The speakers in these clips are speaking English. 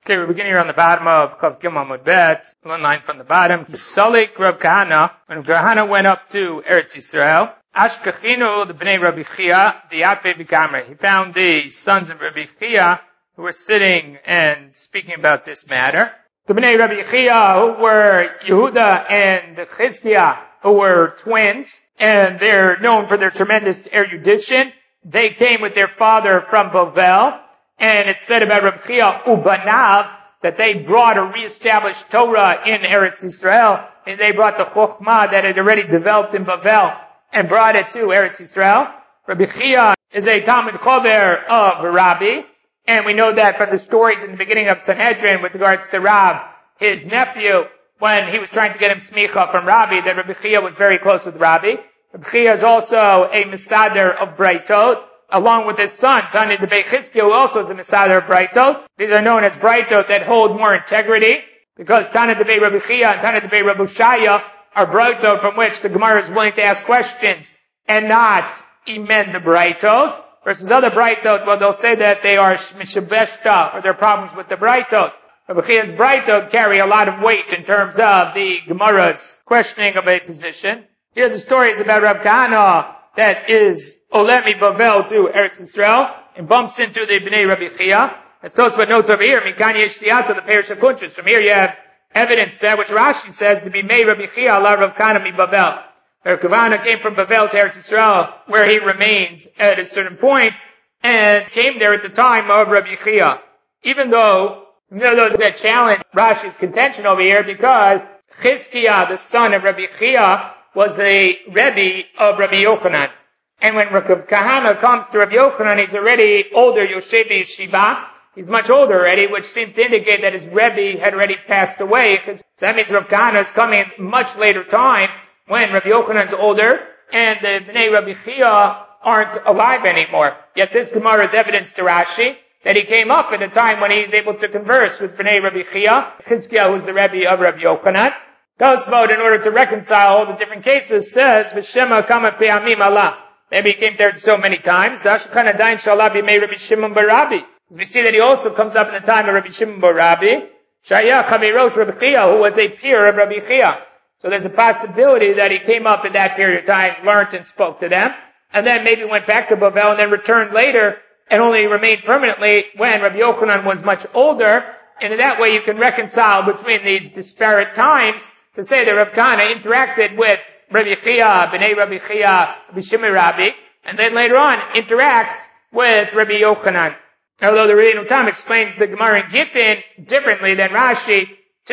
Okay, we're beginning here on the bottom of Chav Gimel Amud Bet, one line from the bottom. Salik Rab Kahana, when Kahana went up to Eretz Yisrael, Ashkachinu, the Bnei Rabbi Chia, the Yatve B'Kamre. He found the sons of Rabbi Chia who were sitting and speaking about this matter. The Bnei Rabbi Chia, who were Yehuda and Chizkiah, who were twins, and they're known for their tremendous erudition. They came with their father from Bavel. And it's said about Rabbi Chia Ubanav that they brought a reestablished Torah in Eretz Yisrael, and they brought the Chokhmah that had already developed in Bavel and brought it to Eretz Yisrael. Rabbi Chia is a Talmud Chover of Rabbi, and we know that from the stories in the beginning of Sanhedrin with regards to Rav, his nephew, when he was trying to get him smicha from Rabbi, that Rabbi Chia was very close with Rabbi. Rabbi Chia is also a Mesader of Braitot, along with his son, Tani Debei Chizkiah, who also is a Mesader of Braitot. These are known as Braitot that hold more integrity, because Tani Debei Rabbi Chia and Tani Debei Rabbi Shaya are Braitot from which the Gemara is willing to ask questions and not amend the Braitot, versus other Braitot, well, they'll say that they are Mishabeshta, or there are problems with the Braitot. Rabbi Chia's Braitot carry a lot of weight in terms of the Gemara's questioning of a position. Here the story is about Rab Kahana that is Olemi Bavel to Eretz Yisrael and bumps into the Bnei Rabbi Chia. As Tosfot notes over here, Mikani Yesh Siyata, the Perish HaKunshus. From here you have evidence that which Rashi says to be Mei Rabbi Chia ala Rav Kahana mi Bavel. Rav Kahana came from Bavel to Eretz Yisrael, where he remains at a certain point, and came there at the time of Rabbi Chia. Even though that challenge Rashi's contention over here, because Chizkiah, the son of Rabbi Chia, was the Rebbe of Rabbi Yochanan. And when Rabbi Kahana comes to Rabbi Yochanan, he's already older, Yoshev Yeshiva. He's much older already, which seems to indicate that his Rebbe had already passed away. So that means Rabbi Kahana is coming at much later time, when Rabbi Yochanan's older, and the Bnei Rabbi Chia aren't alive anymore. Yet this Gemara is evidence to Rashi that he came up at a time when he's able to converse with Bnei Rabbi Chia, Chizkiah, who's the Rebbe of Rabbi Yochanan. Tosfot, in order to reconcile all the different cases, says, V'shema kama pe'amim Allah. Maybe he came there so many times. Dashkan adayin shallah b'mei Rabbi Shimon bar Rabbi. We see that he also comes up in the time of Rabbi Shimon bar Rabbi. Shaya chavirosh Rabbi Chia, who was a peer of Rabbi Chia. So there's a possibility that he came up in that period of time, learned and spoke to them, and then maybe went back to Bavel and then returned later and only remained permanently when Rabbi Yochanan was much older. And in that way you can reconcile between these disparate times to say that Rav Kahana interacted with Rabbi Chia, Bnei Rabbi Chia, Rabbi Shimon Rabbi, and then later on interacts with Rabbi Yochanan. Although the Rebbeinu Tam explains the Gemara in Gittin differently than Rashi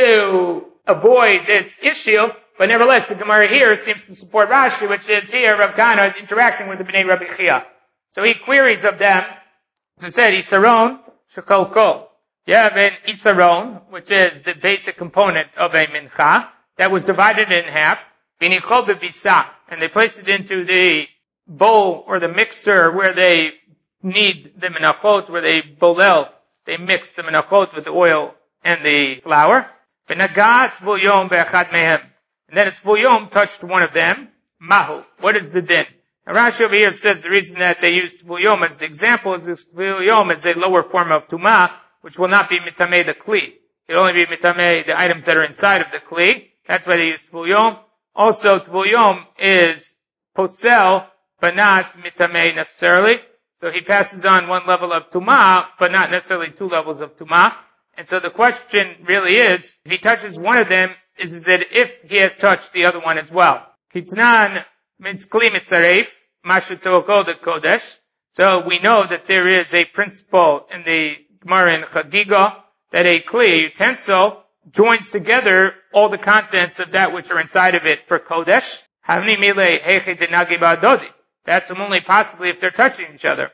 to avoid this issue, but nevertheless the Gemara here seems to support Rashi, which is here Rav Kahana is interacting with the Bnei Rabbi Chia. So he queries of them, as I said, Isaron, Shechol Kol. You have an Isaron, which is the basic component of a mincha, that was divided in half, v'nichol b'bisa, and they placed it into the bowl or the mixer where they knead the menachot, where they bolel, they mix the menachot with the oil and the flour. V'nagat tvuyom be'achad mehem, and then its tvuyom touched one of them. Mahu, what is the din? Now Rashi over here says the reason that they used tvuyom as the example is because tvuyom is a lower form of tumah, which will not be mitameh the kli. It will only be mitameh the items that are inside of the kli. That's why they use tvuyom. Also, tvuyom is posel, but not mitameh necessarily. So he passes on one level of tumah, but not necessarily two levels of tumah. And so the question really is, if he touches one of them, is it if he has touched the other one as well? Kitnan mitzkli mitzaref, mashu to'okol de kodesh. So we know that there is a principle in the Gemara in Chagiga that a kli, a utensil, joins together all the contents of that which are inside of it for Kodesh. That's only possibly if they're touching each other.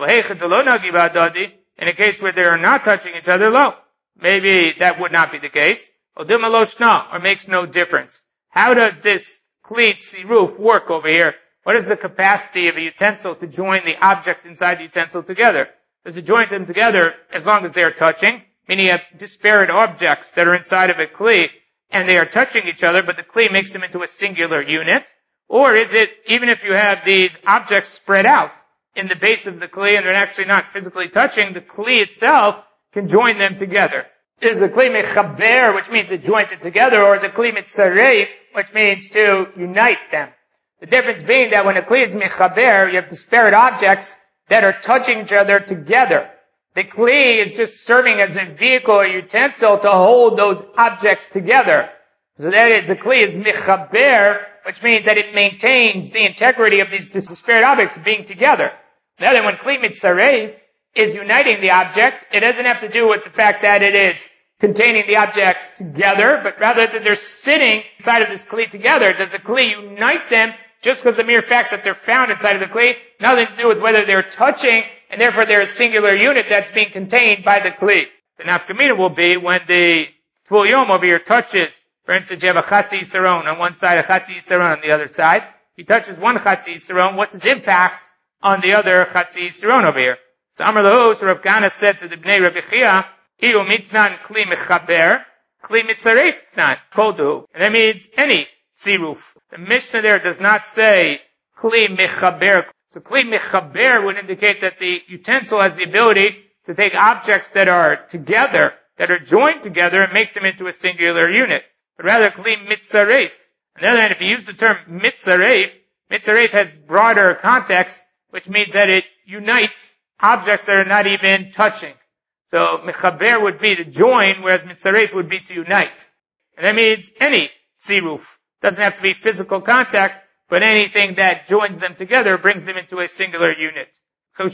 In a case where they are not touching each other, maybe that would not be the case. Or makes no difference. How does this kli tziruf work over here? What is the capacity of a utensil to join the objects inside the utensil together? Does it join them together as long as they are touching? Meaning you have disparate objects that are inside of a kli, and they are touching each other, but the kli makes them into a singular unit? Or is it, even if you have these objects spread out in the base of the kli, and they're actually not physically touching, the kli itself can join them together? Is the kli mechaber, which means it joins it together, or is it kli mitzaref, which means to unite them? The difference being that when a kli is mechaber, you have disparate objects that are touching each other together. The kli is just serving as a vehicle or utensil to hold those objects together. So that is, the kli is mechaber, which means that it maintains the integrity of these disparate objects being together. Now then, when kli mitzaref is uniting the object, it doesn't have to do with the fact that it is containing the objects together, but rather that they're sitting inside of this kli together. Does the kli unite them just because the mere fact that they're found inside of the kli? Nothing to do with whether they're touching, and therefore they're a singular unit that's being contained by the kli. The nafkamina will be when the Tvul Yom over here touches, for instance, you have a Chatzi Yissaron on one side, a Chatzi Yissaron on the other side. He touches one Chatzi Yissaron, what's his impact on the other Chatzi Yissaron over here? So Amar Lahu, so Rav Kahana said to the Bnei Rabbi Chia, Iu mitznan kli mechaber, kli mitzaref tnan, kodu. And that means any tziruf. The Mishnah there does not say kli mechaber. So kli mechaber would indicate that the utensil has the ability to take objects that are together, that are joined together, and make them into a singular unit. But rather kli mitzaref. On the other hand, if you use the term mitzaref, mitzaref has broader context, which means that it unites objects that are not even touching. So mechaber would be to join, whereas mitzaref would be to unite. And that means any tziruf. Doesn't have to be physical contact, but anything that joins them together brings them into a singular unit. If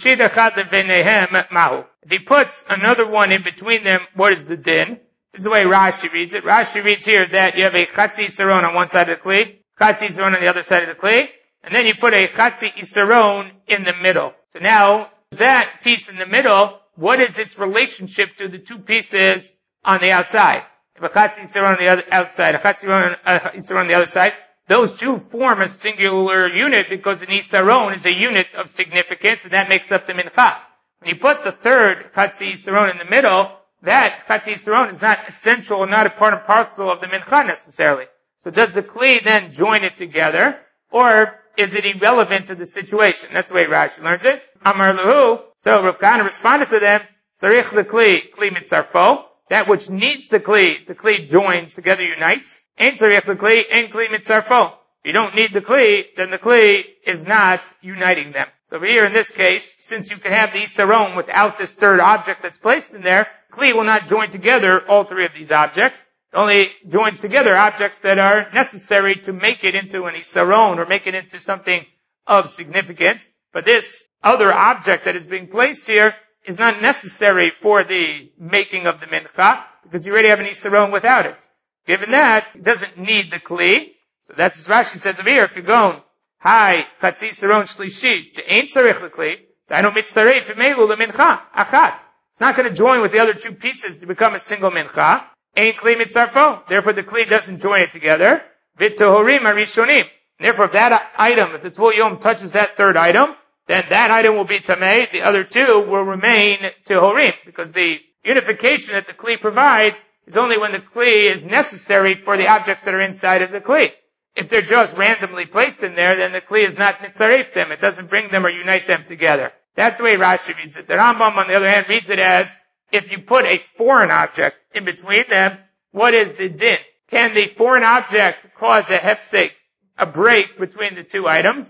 he puts another one in between them, what is the din? This is the way Rashi reads it. Rashi reads here that you have a Chatzi Yissaron on one side of the kli, Chatzi Yissaron on the other side of the kli, and then you put a Chatzi Yissaron in the middle. So now, that piece in the middle, what is its relationship to the two pieces on the outside? If a Chatzi Yissaron on the other outside, a Chatzi Yissaron on the other side, those two form a singular unit because an Yissaron is a unit of significance, and that makes up the mincha. When you put the third Chatzi Yissaron in the middle, that Chatzi Yissaron is not essential and not a part and parcel of the mincha necessarily. So does the kli then join it together, or is it irrelevant to the situation? That's the way Rashi learns it. Amar Lahu, so Rav Kahana responded to them, Tzarich the kli mitzarfo, that which needs the kli joins together, unites. Ein tzarich the kli, ein kli mitzarfo. If you don't need the kli, then the kli is not uniting them. So over here in this case, since you can have the Yissaron without this third object that's placed in there, kli will not join together all three of these objects. It only joins together objects that are necessary to make it into an Yissaron or make it into something of significance. But this other object that is being placed here is not necessary for the making of the mincha, because you already have an Yissaron without it. Given that, it doesn't need the kli. So that's as Rashi says over here, Kagon, Hi, Chatzi Yissaron Shlishi, T'ein tzarich l'kli, T'ainu mitzaref imelu l'mincha, achat. It's not going to join with the other two pieces to become a single mincha. Ein kli mitzarfo. Therefore the kli doesn't join it together. V'tohorim arishonim. Therefore if that item, if the Tvul Yom touches that third item, then that item will be tamei, the other two will remain tohorim, because the unification that the kli provides is only when the kli is necessary for the objects that are inside of the kli. If they're just randomly placed in there, then the kli is not mitzaref them. It doesn't bring them or unite them together. That's the way Rashi reads it. The Rambam, on the other hand, reads it as, if you put a foreign object in between them, what is the din? Can the foreign object cause a hefsek, a break between the two items?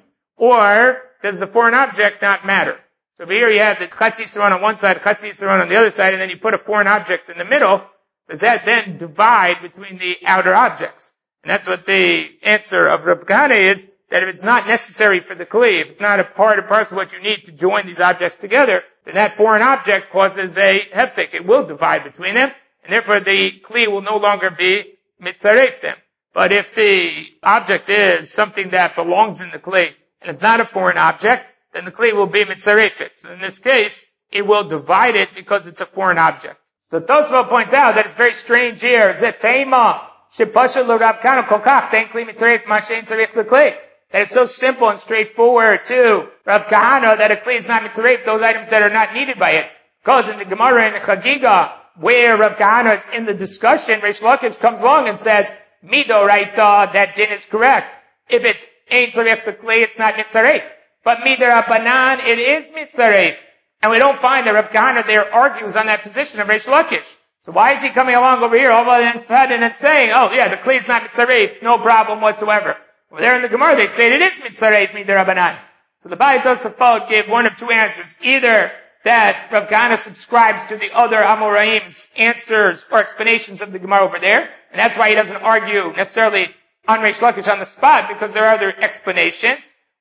Or does the foreign object not matter? So over here you have the Chatzi Yissaron on one side, Chatzi Yissaron on the other side, and then you put a foreign object in the middle. Does that then divide between the outer objects? And that's what the answer of Rav Kahana is, that if it's not necessary for the kli, if it's not a part or parcel of what you need to join these objects together, then that foreign object causes a hefsek. It will divide between them, and therefore the kli will no longer be mitzaref them. But if the object is something that belongs in the kli, and it's not a foreign object, then the kli will be mitzarefet. So in this case, it will divide it because it's a foreign object. So Tosfot points out that it's very strange here. Zetema shepasha lo Rav Kahana kolkach ten kli mitzaref ma shein tzarich lekli. That it's so simple and straightforward to Rav Kahana that a kli is not mitzaref those items that are not needed by it. Because in the Gemara in the Chagiga, where Rav Kahana is in the discussion, Reish Lakish comes along and says, Mido Raita, that din is correct. If it's ain't tzarech lekli, it's not mitzaref. But Midar Abanan, it is mitzaref. And we don't find that Rav Kahana there argues on that position of Reish Lakish. So why is he coming along over here all of a sudden and saying, oh yeah, the Kli is not mitzaref, no problem whatsoever. Over there in the Gemara they say it is mitzaref midirabanan. So the Ba'ai Tosafot gave one of two answers. Either that Rav Kahana subscribes to the other Amoraim's answers or explanations of the Gemara over there, and that's why he doesn't argue necessarily on Reish Lakish on the spot, because there are other explanations.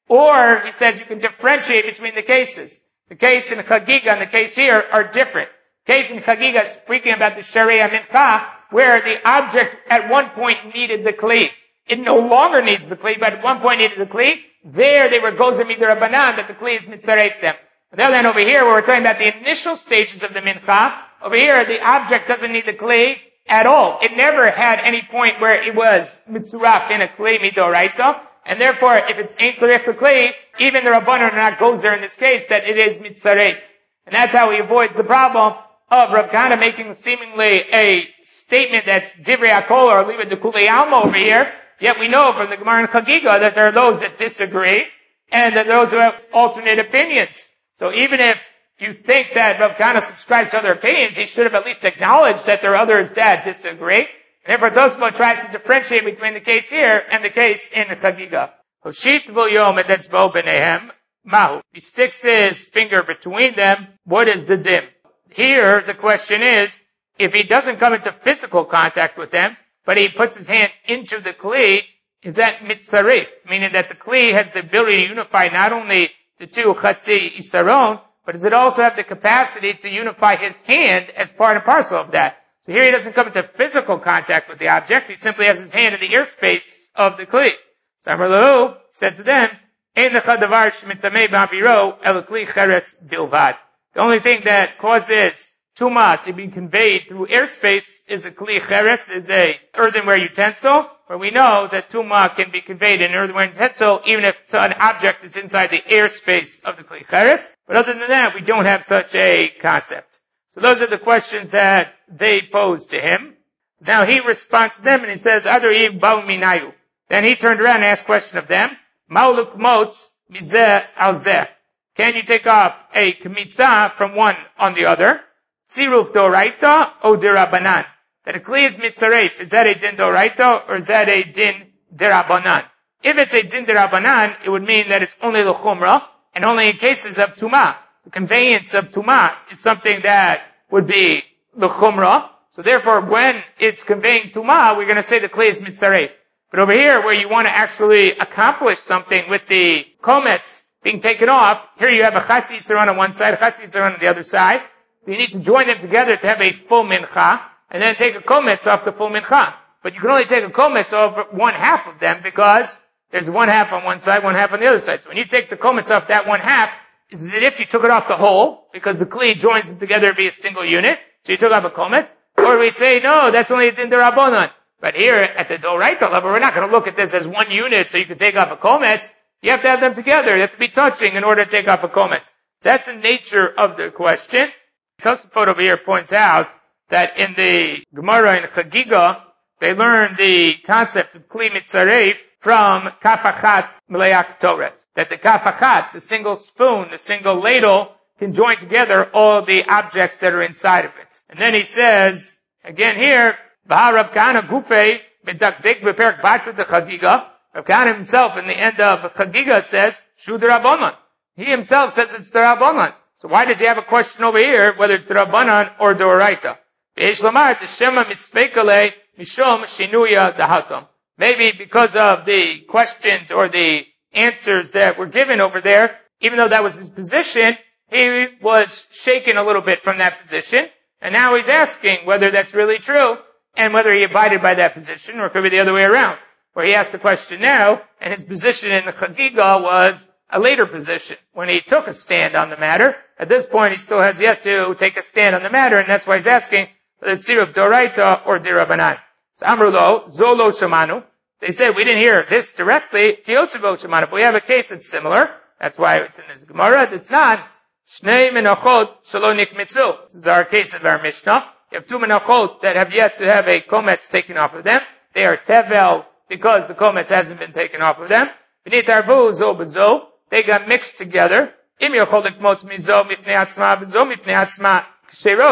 Or he says you can differentiate between the cases. The case in Chagiga and the case here are different. The case in Chagiga is speaking about the Sharia Mincha, where the object at one point needed the Kli. It no longer needs the Kli, but at one point needed the Kli. There they were gozer midirabanan, that the Kli is mitzaref them. On the other hand, over here, where we're talking about the initial stages of the Mincha, over here the object doesn't need the Kli at all. It never had any point where it was mitzuraf in a Kli midoraita. And therefore, if it's ain't tzarech kli, even the Rabbanan are not gozer in this case that it is mitzaref. And that's how he avoids the problem of Rav Kahana making seemingly a statement that's divrei hakol or liva de kulei alma over here. Yet we know from the Gemara in Chagiga that there are those that disagree and that those who have alternate opinions. So even if you think that Rav Kahana subscribes to other opinions, he should have at least acknowledged that there are others that disagree. And therefore, Tosfot tries to differentiate between the case here and the case in the Chagiga. Hoshit v'yom etzbo b'neihem mahu. He sticks his finger between them. What is the dim? Here, the question is, if he doesn't come into physical contact with them, but he puts his hand into the Kli, is that mitzaref? Meaning that the Kli has the ability to unify not only the two Chatzi Isaron, but does it also have the capacity to unify his hand as part and parcel of that? So here he doesn't come into physical contact with the object, he simply has his hand in the airspace of the Kli. So Amar Lahu said to them, Ein lecha davar shemitamei ba'aviro el Kli cheres bilvad. The only thing that causes Tuma to be conveyed through airspace is a Kli cheres, is a earthenware utensil, where we know that Tuma can be conveyed in an earthenware utensil even if an object is inside the airspace of the Kli cheres. But other than that, we don't have such a concept. So those are the questions that they pose to him. Now he responds to them and he says, Adar ba'u minayu. Then he turned around and asked a question of them. Ma'uluk motz mizeh al zeh. Can you take off a kmitza from one on the other? Tziruf doraita o dirabanan. That a kli is mitzaref. Is that a din doraita or is that a din dirabanan? If it's a din dirabanan, it would mean that it's only the chumrah and only in cases of tumah. The conveyance of Tumah is something that would be the Chumrah. So therefore, when it's conveying Tumah, we're going to say the Kli is Mitzaref. But over here, where you want to actually accomplish something with the Kometz being taken off, here you have a Chatzi Yisron on one side, a Chatzi Yisron on the other side. You need to join them together to have a full Mincha, and then take a Kometz off the full Mincha. But you can only take a Kometz off one half of them because there's one half on one side, one half on the other side. So when you take the Kometz off that one half, is as if you took it off the whole, because the Kli joins them together to be a single unit, so you took off a Kometz, or we say, no, that's only a din derabanan. But here, at the Doraita level, we're not going to look at this as one unit so you can take off a Kometz. You have to have them together. You have to be touching in order to take off a Kometz. So that's the nature of the question. Tosafot over here points out that in the Gemara in Chagiga, they learned the concept of Kli Mitzaref from Kafachat Meleak Toret. That the Kafachat, the single spoon, the single ladle, can join together all the objects that are inside of it. And then he says, again here, V'ha Rav Kahana Gufei B'dakdik B'perak Batra de Chagiga. Rav Kahana himself in the end of Chagiga says, Shu D'Rabbanan. He himself says it's D'Rabbanan. So why does he have a question over here, whether it's D'Rabbanan or D'Oraita? V'yesh Lamar T'shema Mispekale Mishom Shinuya Dahatam. Maybe because of the questions or the answers that were given over there, even though that was his position, he was shaken a little bit from that position. And now he's asking whether that's really true and whether he abided by that position, or it could be the other way around, where he asked the question now, and his position in the Chagiga was a later position, when he took a stand on the matter. At this point, he still has yet to take a stand on the matter, and that's why he's asking whether it's Tziruf Doraita or Dirabanan. So Amrulo, Zolo Shamanu. They said, we didn't hear this directly. Kiyotzivo Shamanu. But we have a case that's similar. That's why it's in this Gemara. It's not. Shnei menachot shelo nikmitzu. This is our case of our Mishnah. You have two menachot that have yet to have a kometz taken off of them. They are tevel because the kometz hasn't been taken off of them. V'nitarvu zo b'zo. They got mixed together. Im yochol likmotz mizo mifnei atzma b'zo mifnei atzma k'sherot.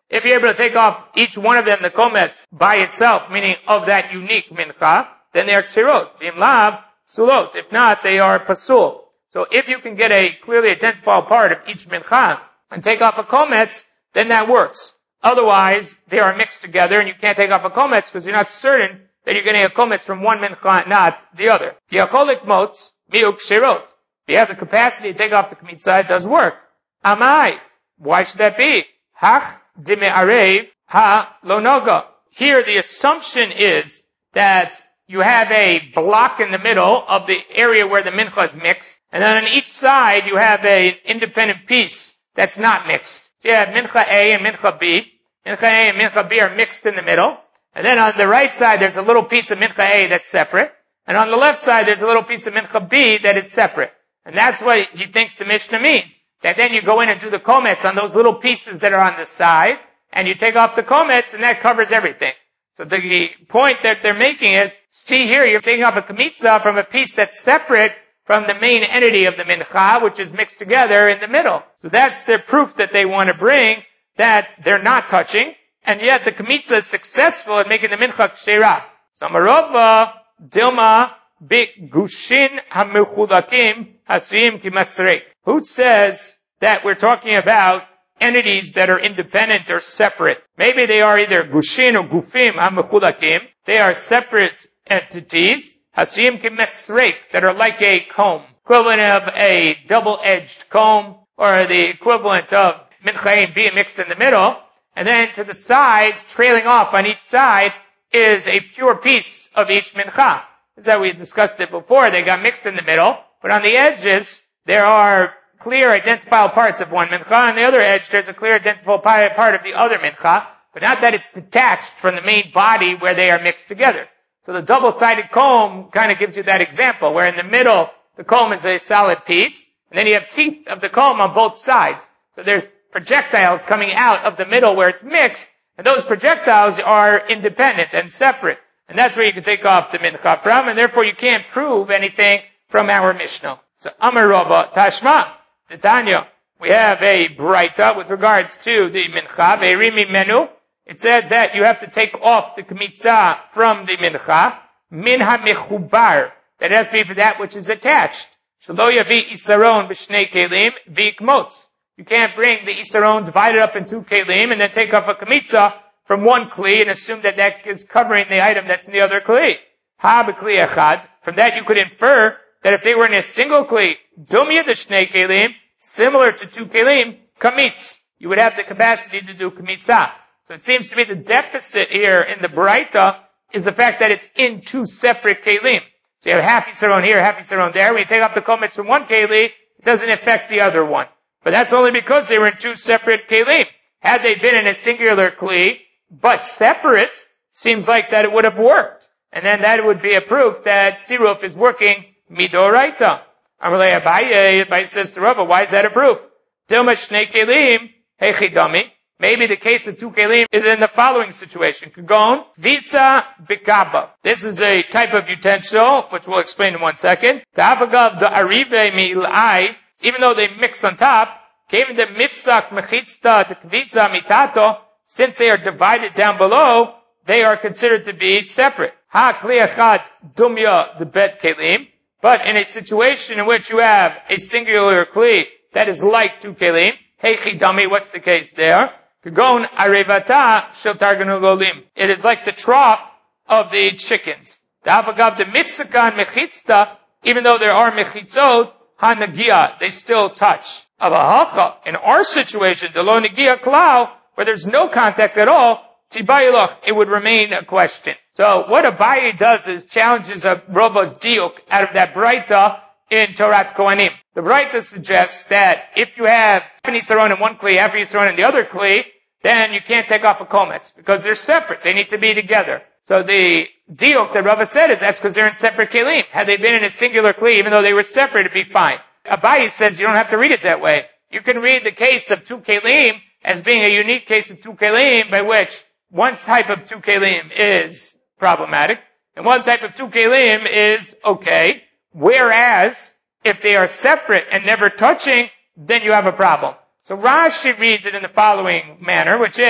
If you're able to take off each one of them, the kometz, by itself, meaning of that unique mincha, then they are kshirot. V'im lav, sulot. If not, they are pasul. So if you can get a clearly identifiable part of each mincha and take off a kometz, then that works. Otherwise, they are mixed together and you can't take off a kometz because you're not certain that you're getting a kometz from one mincha, not the other. Yacholik motz, miuk kshirot. If you have the capacity to take off the kmitza, it does work. Amai. Why should that be? Hach dime arev ha lo noga. Here the assumption is that you have a block in the middle of the area where the mincha is mixed, and then on each side you have an independent piece that's not mixed. So you have mincha A and mincha B. Mincha A and mincha B are mixed in the middle, and then on the right side there's a little piece of mincha A that's separate, and on the left side there's a little piece of mincha B that is separate. And that's what he thinks the Mishnah means. That then you go in and do the kometz on those little pieces that are on the side, and you take off the kometz, and that covers everything. So the point that they're making is, see here, you're taking off a kmitza from a piece that's separate from the main entity of the mincha, which is mixed together in the middle. So that's the proof that they want to bring, that they're not touching, and yet the kmitza is successful at making the mincha kshera. So Marova, Dilma, Bik Gushin HaMechulakim Hasiyim Kimasrek. Who says that we're talking about entities that are independent or separate? Maybe they are either Gushin or Gufim HaMechulakim. They are separate entities. Hasiyim Kimasrek, that are like a comb. Equivalent of a double-edged comb, or the equivalent of mincha and B mixed in the middle. And then to the sides, trailing off on each side, is a pure piece of each mincha. That we discussed it before. They got mixed in the middle, but on the edges there are clear identifiable parts of one mincha. On the other edge there's a clear identifiable part of the other mincha, but not that it's detached from the main body where they are mixed together. So the double-sided comb kind of gives you that example, where in the middle the comb is a solid piece, and then you have teeth of the comb on both sides. So there's projectiles coming out of the middle where it's mixed, and those projectiles are independent and separate. And that's where you can take off the mincha from, and therefore you can't prove anything from our Mishnah. So, Amar Rava, Tashma, Titania, we have a braita with regards to the mincha, Ve'rimi menu. It says that you have to take off the kmitza from the mincha, min ha-mechubar, that has to be for that which is attached. Shelo yavi isaron b'shnei kelim v'ikmotz. You can't bring the isaron divided up in two kelim and then take off a kmitza from one kli and assume that that is covering the item that's in the other kli. Ha b'kli echad. From that you could infer that if they were in a single kli, dumya d'shnei kelim, similar to two kelim, kamitz. You would have the capacity to do kmitza. So it seems to me the deficit here in the braita is the fact that it's in two separate kelim. So you have half yisraron here, half yisraron there. When you take off the kometz from one keli, it doesn't affect the other one. But that's only because they were in two separate kelim. Had they been in a singular kli, but separate, seems like that it would have worked. And then that would be a proof that Siruf is working midoraita. Amalei Abaye says to Rava, why is that a proof? Dilma shnei kelim, hechidami. Maybe the case of two kelim is in the following situation. Kagon, visa bikaba. This is a type of utensil, which we'll explain in 1 second. Ta'abagav the arive mil'ai, even though they mix on top, came the mifsak mechitzta the kvisa mitato, since they are divided down below, they are considered to be separate. Ha kli echad dumya the bet kelim. But in a situation in which you have a singular kli that is like two kelim, hey chidami, what's the case there? Kagon arevata shel targanu lolim. It is like the trough of the chickens. Ta'avagav the mifsakan mechitzta, even though there are mechitzot, ha-nagia, they still touch. Avahacha, in our situation, the lo nagia klau, where there's no contact at all, tibayilach, it would remain a question. So what Abaye does is challenges a Rava's diuk out of that braita in Torat Kohanim. The braita suggests that if you have half an yisraron in one kli, half an yisraron in the other kli, then you can't take off a kometz, because they're separate. They need to be together. So the diuk that Rava said is that's because they're in separate kelim. Had they been in a singular kli, even though they were separate, it'd be fine. Abaye says you don't have to read it that way. You can read the case of two kelim as being a unique case of two kelim, by which one type of two kelim is problematic, and one type of two kelim is okay. Whereas, if they are separate and never touching, then you have a problem. So Rashi reads it in the following manner, which is,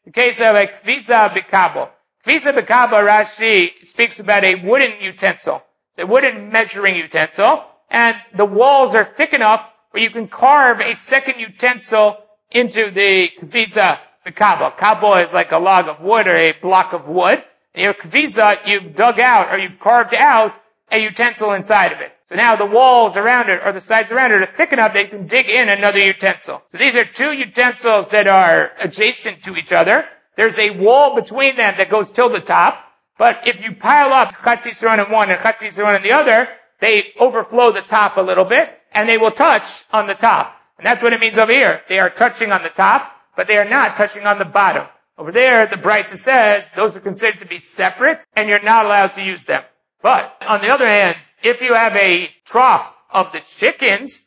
the case of a kvisa b'kabel. Kvisa b'kabel, Rashi speaks about a wooden utensil. It's a wooden measuring utensil, and the walls are thick enough where you can carve a second utensil into the kvisa b'kabel. Kabel is like a log of wood or a block of wood. And your kvisa, you've dug out or you've carved out a utensil inside of it. So now the walls around it or the sides around it are thick enough that you can dig in another utensil. So these are two utensils that are adjacent to each other. There's a wall between them that goes till the top. But if you pile up chatzi saron in one and chatzi saron in the other, they overflow the top a little bit and they will touch on the top. And that's what it means over here. They are touching on the top, but they are not touching on the bottom. Over there, the Braita says those are considered to be separate and you're not allowed to use them. But on the other hand, if you have a trough of the chickens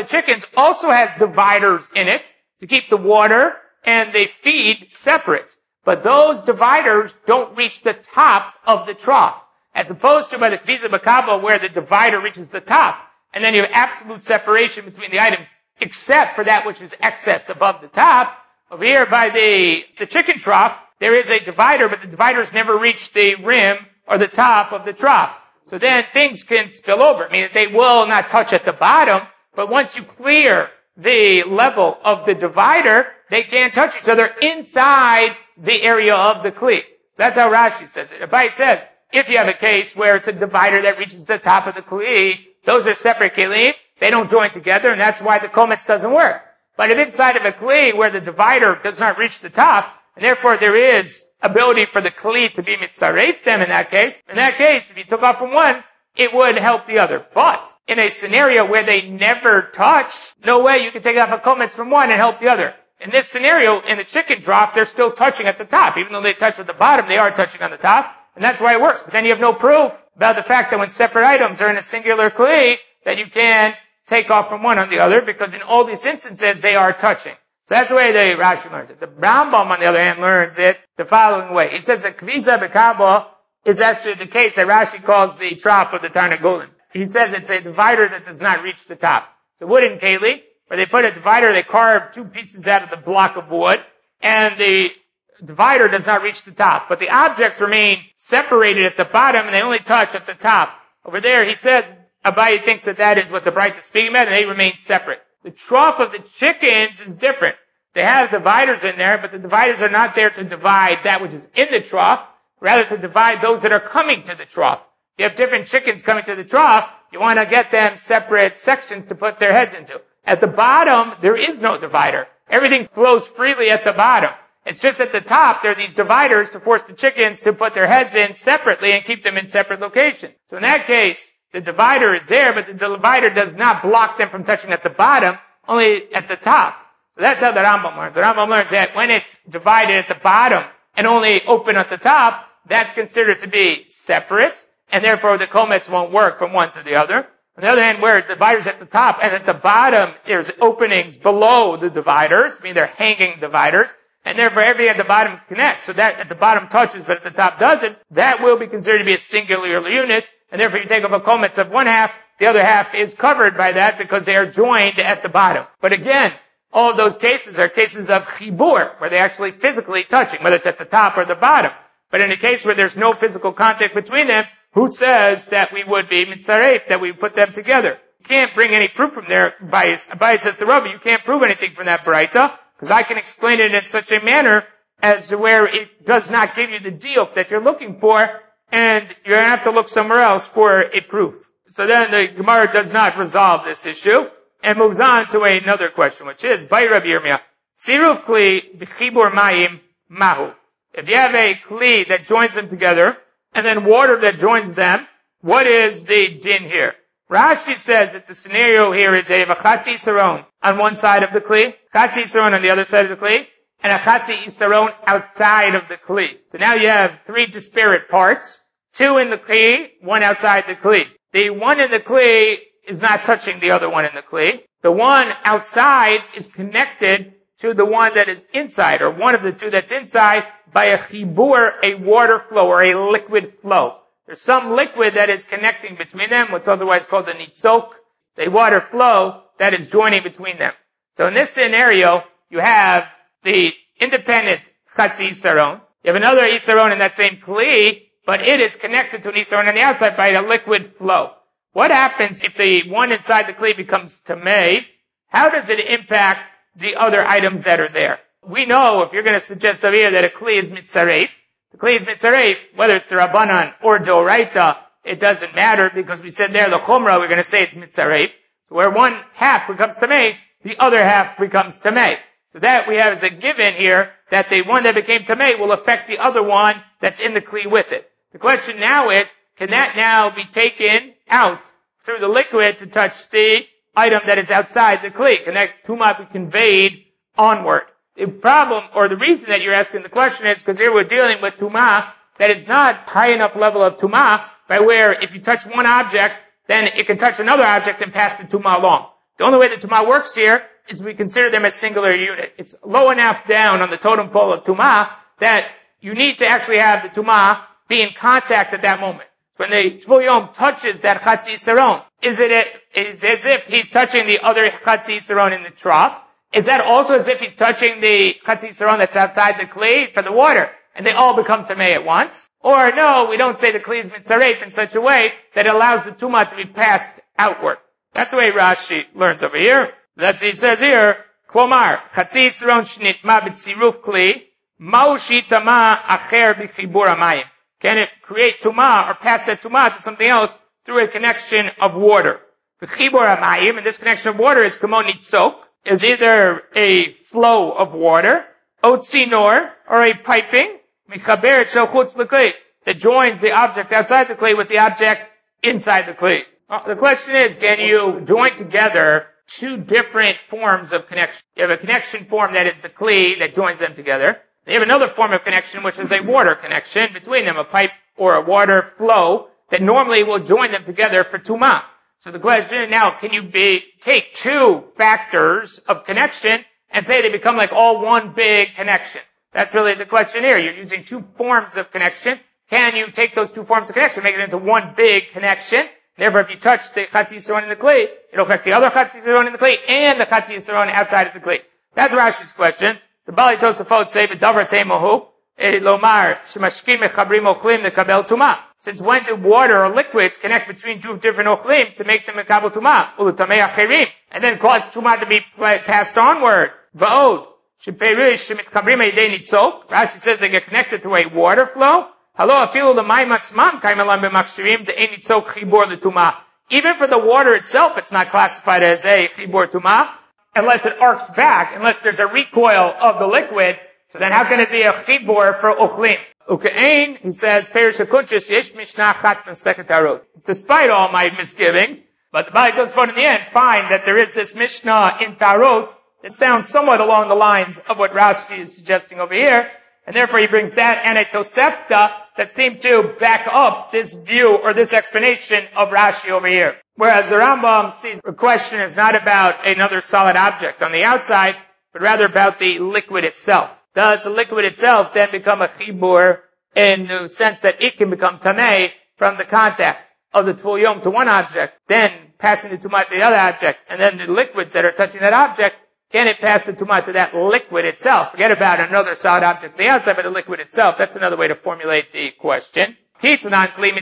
also has dividers in it to keep the water and the feed separate. But those dividers don't reach the top of the trough, as opposed to by the kvisa b'kabel where the divider reaches the top, and then you have absolute separation between the items, except for that which is excess above the top. Over here by the chicken trough, there is a divider, but the dividers never reach the rim or the top of the trough. So then things can spill over. I mean, they will not touch at the bottom, but once you clear the level of the divider, they can't touch each other inside the area of the kli. So that's how Rashi says it. Abai says, if you have a case where it's a divider that reaches the top of the kli, those are separate kelim, they don't join together, and that's why the kometz doesn't work. But if inside of a kli where the divider does not reach the top, and therefore there is ability for the kli to be mitzaref them in that case, if you took off from one, it would help the other. But in a scenario where they never touch, no way you can take off a kometz from one and help the other. In this scenario, in the chicken drop, they're still touching at the top. Even though they touch at the bottom, they are touching on the top, and that's why it works. But then you have no proof about the fact that when separate items are in a singular kli, that you can take off from one on the other, because in all these instances, they are touching. So that's the way the Rashi learns it. The Rambam, on the other hand, learns it the following way. He says that kvisa b'kabel is actually the case that Rashi calls the trough of the Tarnagolim. He says it's a divider that does not reach the top. The wooden keli, where they put a divider, they carve two pieces out of the block of wood, and the divider does not reach the top. But the objects remain separated at the bottom, and they only touch at the top. Over there, he says, Abaye thinks that is what the Braita is speaking about, and they remain separate. The trough of the chickens is different. They have dividers in there, but the dividers are not there to divide that which is in the trough, rather to divide those that are coming to the trough. You have different chickens coming to the trough, you want to get them separate sections to put their heads into. At the bottom, there is no divider. Everything flows freely at the bottom. It's just at the top, there are these dividers to force the chickens to put their heads in separately and keep them in separate locations. So in that case, the divider is there, but the divider does not block them from touching at the bottom, only at the top. So that's how the Rambam learns. The Rambam learns that when it's divided at the bottom and only open at the top, that's considered to be separate, and therefore the kometz won't work from one to the other. On the other hand, where the divider's at the top and at the bottom there's openings below the dividers, I mean they're hanging dividers, and therefore everything at the bottom connects, so that at the bottom touches but at the top doesn't, that will be considered to be a singular unit, and therefore you take off a kometz of one half, the other half is covered by that because they are joined at the bottom. But again, all of those cases are cases of chibur, where they're actually physically touching, whether it's at the top or the bottom. But in a case where there's no physical contact between them, who says that we would be mitzaref, that we put them together? You can't bring any proof from there. Abai says to Rabbi, you can't prove anything from that Braita, because I can explain it in such a manner as to where it does not give you the deal that you're looking for, and you're going to have to look somewhere else for a proof. So then the Gemara does not resolve this issue, and moves on to another question, which is, by Rabbi Yirmiyah, Tziruf kli b'chibur mayim mahu. If you have a kli that joins them together, and then water that joins them, what is the din here? Rashi says that the scenario here is a chatzi saron on one side of the kli, chatzi saron on the other side of the kli, and a chatzi saron outside of the kli. So now you have three disparate parts, two in the kli, one outside the kli. The one in the kli is not touching the other one in the kli. The one outside is connected to the one that is inside, or one of the two that's inside, by a chibur, a water flow, or a liquid flow. There's some liquid that is connecting between them, what's otherwise called a nitzok. It's a water flow that is joining between them. So in this scenario, you have the independent chatzi isaron. You have another isaron in that same kli, but it is connected to an isaron on the outside by a liquid flow. What happens if the one inside the kli becomes tamei? How does it impact the other items that are there? We know, if you're going to suggest over here that a kli is mitzaref, the kli is mitzaref, whether it's the Rabbanan or Doraita, it doesn't matter, because we said there, the Chumrah, we're going to say it's mitzaref. So where one half becomes tamei, the other half becomes tamei. So that we have as a given here, that the one that became tamei will affect the other one that's in the kli with it. The question now is, can that now be taken out through the liquid to touch the item that is outside the kli? Can that tumah be conveyed onward? The problem, or the reason that you're asking the question is because here we're dealing with tumah that is not high enough level of tumah by where if you touch one object, then it can touch another object and pass the tumah along. The only way the tumah works here is we consider them as singular unit. It's low enough down on the totem pole of tumah that you need to actually have the tumah be in contact at that moment. When the Tvul Yom touches that Chatzi Saron, is as if he's touching the other Chatzi Saron in the trough? Is that also as if he's touching the Chatzi Saron that's outside the Kli for the water, and they all become Tamei at once? Or no, we don't say the Kli is Mitzaref in such a way that it allows the Tumah to be passed outward. That's the way Rashi learns over here. That's he says here, Klomar, Chatzi Saron Shnitma B'tziruf Kli, Ma'ushi Tama Acher B'chibur Amayim. Can it create Tumah or pass that Tumah to something else through a connection of water? B'chibur Amayim, and this connection of water is Kamo Nitzok, is either a flow of water, otzinor, or a piping, michaber shel chutz l'kli, that joins the object outside the kli with the object inside the kli. The question is, can you join together two different forms of connection? You have a connection form that is the kli that joins them together. You have another form of connection which is a water connection between them, a pipe or a water flow that normally will join them together for tumah. So the question now, can you take two factors of connection and say they become like all one big connection? That's really the question here. You're using two forms of connection. Can you take those two forms of connection, make it into one big connection? Therefore, if you touch the Chatzi Yisron in the Kli, it'll affect the other Chatzi Yisron in the Kli and the Chatzi Yisron outside of the Kli. That's Rashi's question. The Bali Tosafot say, B'davar teimohu, lomar, shemashkim mechabrim ochlim nekabel tumah. Since when do water or liquids connect between two different ochlim to make them mekabel tumah? Ulutamei acherim. And then cause tumah to be passed onward. Va'od, sheperish shemitchabrim eidei nitzok. Rashi says they get connected to a water flow. Halo afilu l'mayim atzmam kaimelam b'machshirim de'ei nitzok chibur l'tumah. Even for the water itself, it's not classified as a chibur tumah, unless it arcs back, unless there's a recoil of the liquid. So then how can it be a chibur for ochlim? Ukein, he says, Perish HaKunchis Yesh Mishnah Chat Masechet Tarot. Despite all my misgivings, but the Bali Tosafot in the end find that there is this Mishnah in Tarot that sounds somewhat along the lines of what Rashi is suggesting over here, and therefore he brings that and a Tosefta that seem to back up this view or this explanation of Rashi over here. Whereas the Rambam sees the question is not about another solid object on the outside, but rather about the liquid itself. Does the liquid itself then become a chibur in the sense that it can become tamei from the contact of the Tvul Yom to one object, then passing the tumah to the other object, and then the liquids that are touching that object, can it pass the tumah to that liquid itself? Forget about another solid object on the outside, but the liquid itself. That's another way to formulate the question. When we say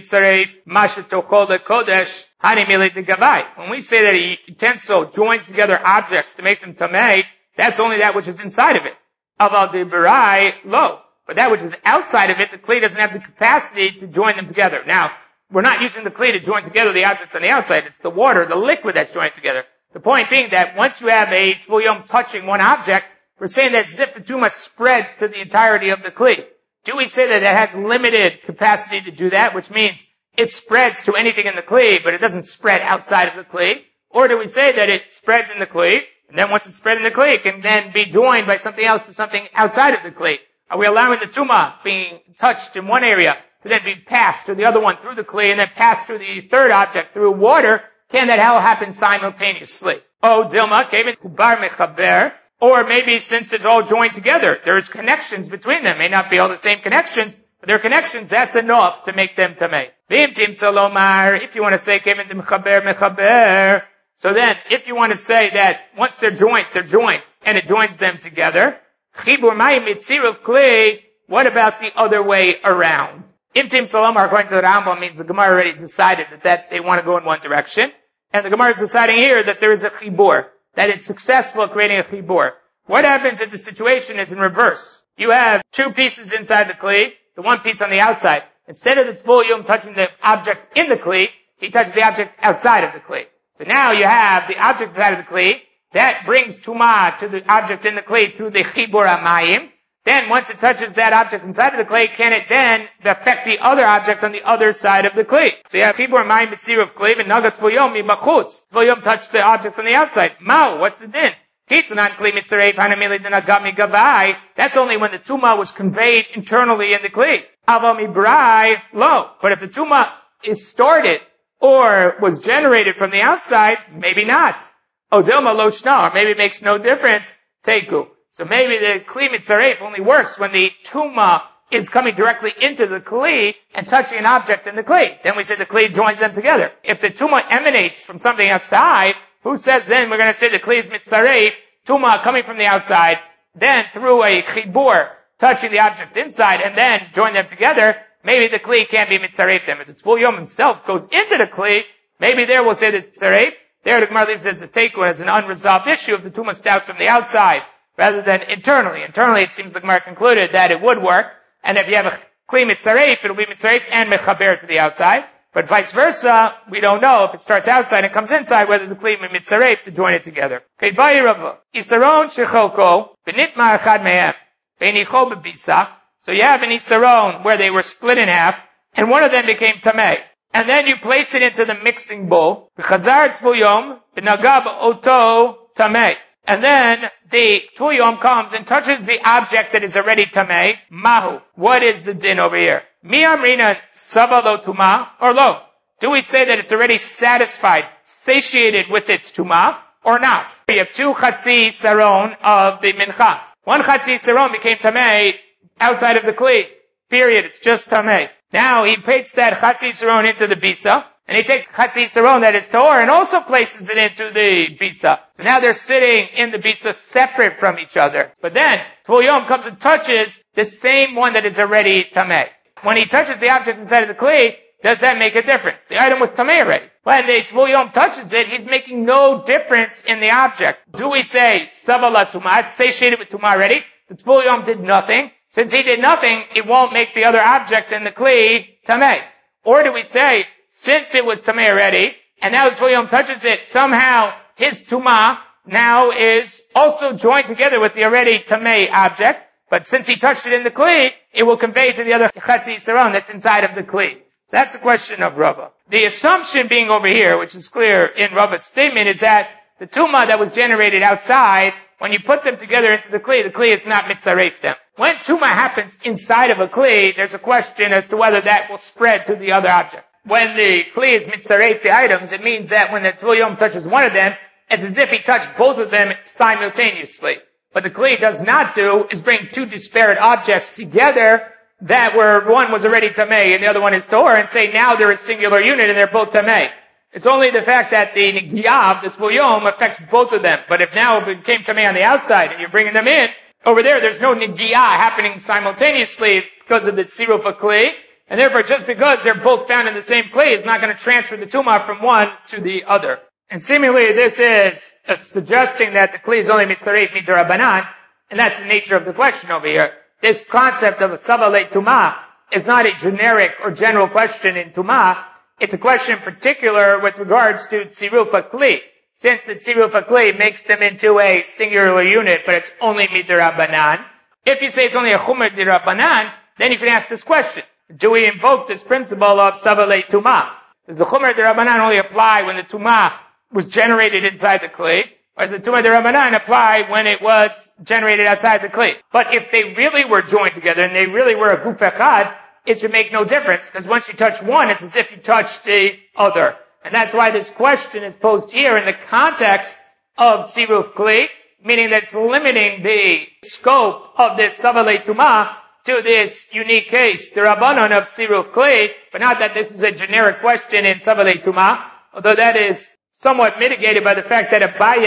that a utensil joins together objects to make them tamei, that's only that which is inside of it. Aval de'berai lo. But that which is outside of it, the kli doesn't have the capacity to join them together. Now, we're not using the kli to join together the object on the outside. It's the water, the liquid that's joined together. The point being that once you have a Tvul Yom touching one object, we're saying that as if the tumah spreads to the entirety of the kli. Do we say that it has limited capacity to do that, which means it spreads to anything in the kli, but it doesn't spread outside of the kli? Or do we say that it spreads in the kli, and then once it's spread in the kli, it can then be joined by something else to something outside of the kli? Are we allowing the tumah being touched in one area to then be passed to the other one through the kli, and then passed through the third object through water? Can that all happen simultaneously? Oh, Dilma, Kevin Kubar Mechaber, or maybe since it's all joined together, there's connections between them. May not be all the same connections, but they're connections, that's enough to make them tamei. If you want to say Kevin Mechaber Mechaber, so then, if you want to say that once they're joined, and it joins them together, Chibur mayim mitziruf kli, what about the other way around? Imtim salamar, according to the Rambam, means the Gemara already decided that they want to go in one direction. And the Gemara is deciding here that there is a chibur, that it's successful at creating a chibur. What happens if the situation is in reverse? You have two pieces inside the kli, the one piece on the outside. Instead of the tzvul yom touching the object in the kli, he touches the object outside of the kli. So now you have the object inside of the kli, that brings tumah to the object in the kli through the chibur amayim. Then once it touches that object inside of the kli, can it then affect the other object on the other side of the kli? So you have chibur amayim mitziruf kli, and naga tzvul yom mibachutz. Tzvul yom touched the object on the outside. Mao, what's the din? That's only when the tumah was conveyed internally in the kli. But if the tumah is started or was generated from the outside, maybe not. Odilma lo shna, or maybe it makes no difference. Teiku. So maybe the kli mitzaref only works when the tumah is coming directly into the kli and touching an object in the kli. Then we say the kli joins them together. If the tumah emanates from something outside, who says then we're going to say the kli is mitzaref, tumah coming from the outside, then through a chibur, touching the object inside, and then join them together, maybe the kli can't be mitzaref them. If the tzvul yom himself goes into the kli, maybe there we'll say the mitzaref. There the Gemara leaves as the teiku as an unresolved issue if the tumah starts from the outside rather than internally. Internally it seems the Gemara concluded that it would work, and if you have a kli mitzaref, it'll be mitzaref and mechaber to the outside. But vice versa, we don't know if it starts outside and comes inside, whether the kli is mitzaref to join it together. Okay, Bayi Rava. Isaron shecholko, benitma achad mehem, beinicho bebisa. So you have an isaron where they were split in half, and one of them became tamei. And then you place it into the mixing bowl, b'chazar tzvul yom, b'nagab oto tamei. And then the tzvul yom comes and touches the object that is already tamei. Mahu. What is the din over here? Mi amrina sava lo tuma or lo? Do we say that it's already satisfied, satiated with its tuma, or not? We have two chatzi saron of the mincha. One chatzi saron became tamei outside of the kli. Period. It's just tamei. Now he puts that chatzi saron into the bisa, and he takes chatzi saron that is tor and also places it into the bisa. So now they're sitting in the bisa separate from each other. But then tzvul yom comes and touches the same one that is already tamei. When he touches the object inside of the kli, does that make a difference? The item was tamei already. When the tzvul yom touches it, he's making no difference in the object. Do we say savala tumah? It's satiated with tumah already. The tzvul yom did nothing. Since he did nothing, it won't make the other object in the kli tamei. Or do we say, since it was tamei already, and now the tzvul yom touches it, somehow his tumah now is also joined together with the already tamei object, but since he touched it in the kli, it will convey to the other chatzi saron that's inside of the kli. That's the question of Rava. The assumption being over here, which is clear in Rava's statement, is that the tumah that was generated outside, when you put them together into the kli is not mitzaref them. When tumah happens inside of a kli, there's a question as to whether that will spread to the other object. When the kli is mitzaref the items, it means that when the tzvul yom touches one of them, it's as if he touched both of them simultaneously. What the kli does not do is bring two disparate objects together that where one was already tamei and the other one is tor, and say now they're a singular unit and they're both tamei. It's only the fact that the nigiyah, the tzvul yom, affects both of them. But if now it became tamei on the outside and you're bringing them in, over there's no nigiyah happening simultaneously because of the tziruf kli, and therefore just because they're both found in the same kli, it's not going to transfer the tumah from one to the other. And seemingly this is suggesting that the kli is only mitzaref midrabanan, and that's the nature of the question over here. This concept of a savalei tumah is not a generic or general question in tumah. It's a question in particular with regards to tziruf kli. Since the tziruf kli makes them into a singular unit, but it's only midrabanan. If you say it's only a chumer midrabanan, then you can ask this question. Do we invoke this principle of savalei tumah? Does the chumer midrabanan only apply when the tumah was generated inside the kli, or does the tumah d'Rabbanan apply when it was generated outside the kli? But if they really were joined together and they really were a guf echad, it should make no difference, because once you touch one, it's as if you touch the other. And that's why this question is posed here in the context of tziruf kli, meaning that it's limiting the scope of this savalei tumah to this unique case, the Rabbanon of tziruf kli, but not that this is a generic question in savalei tumah, although that is somewhat mitigated by the fact that Abaye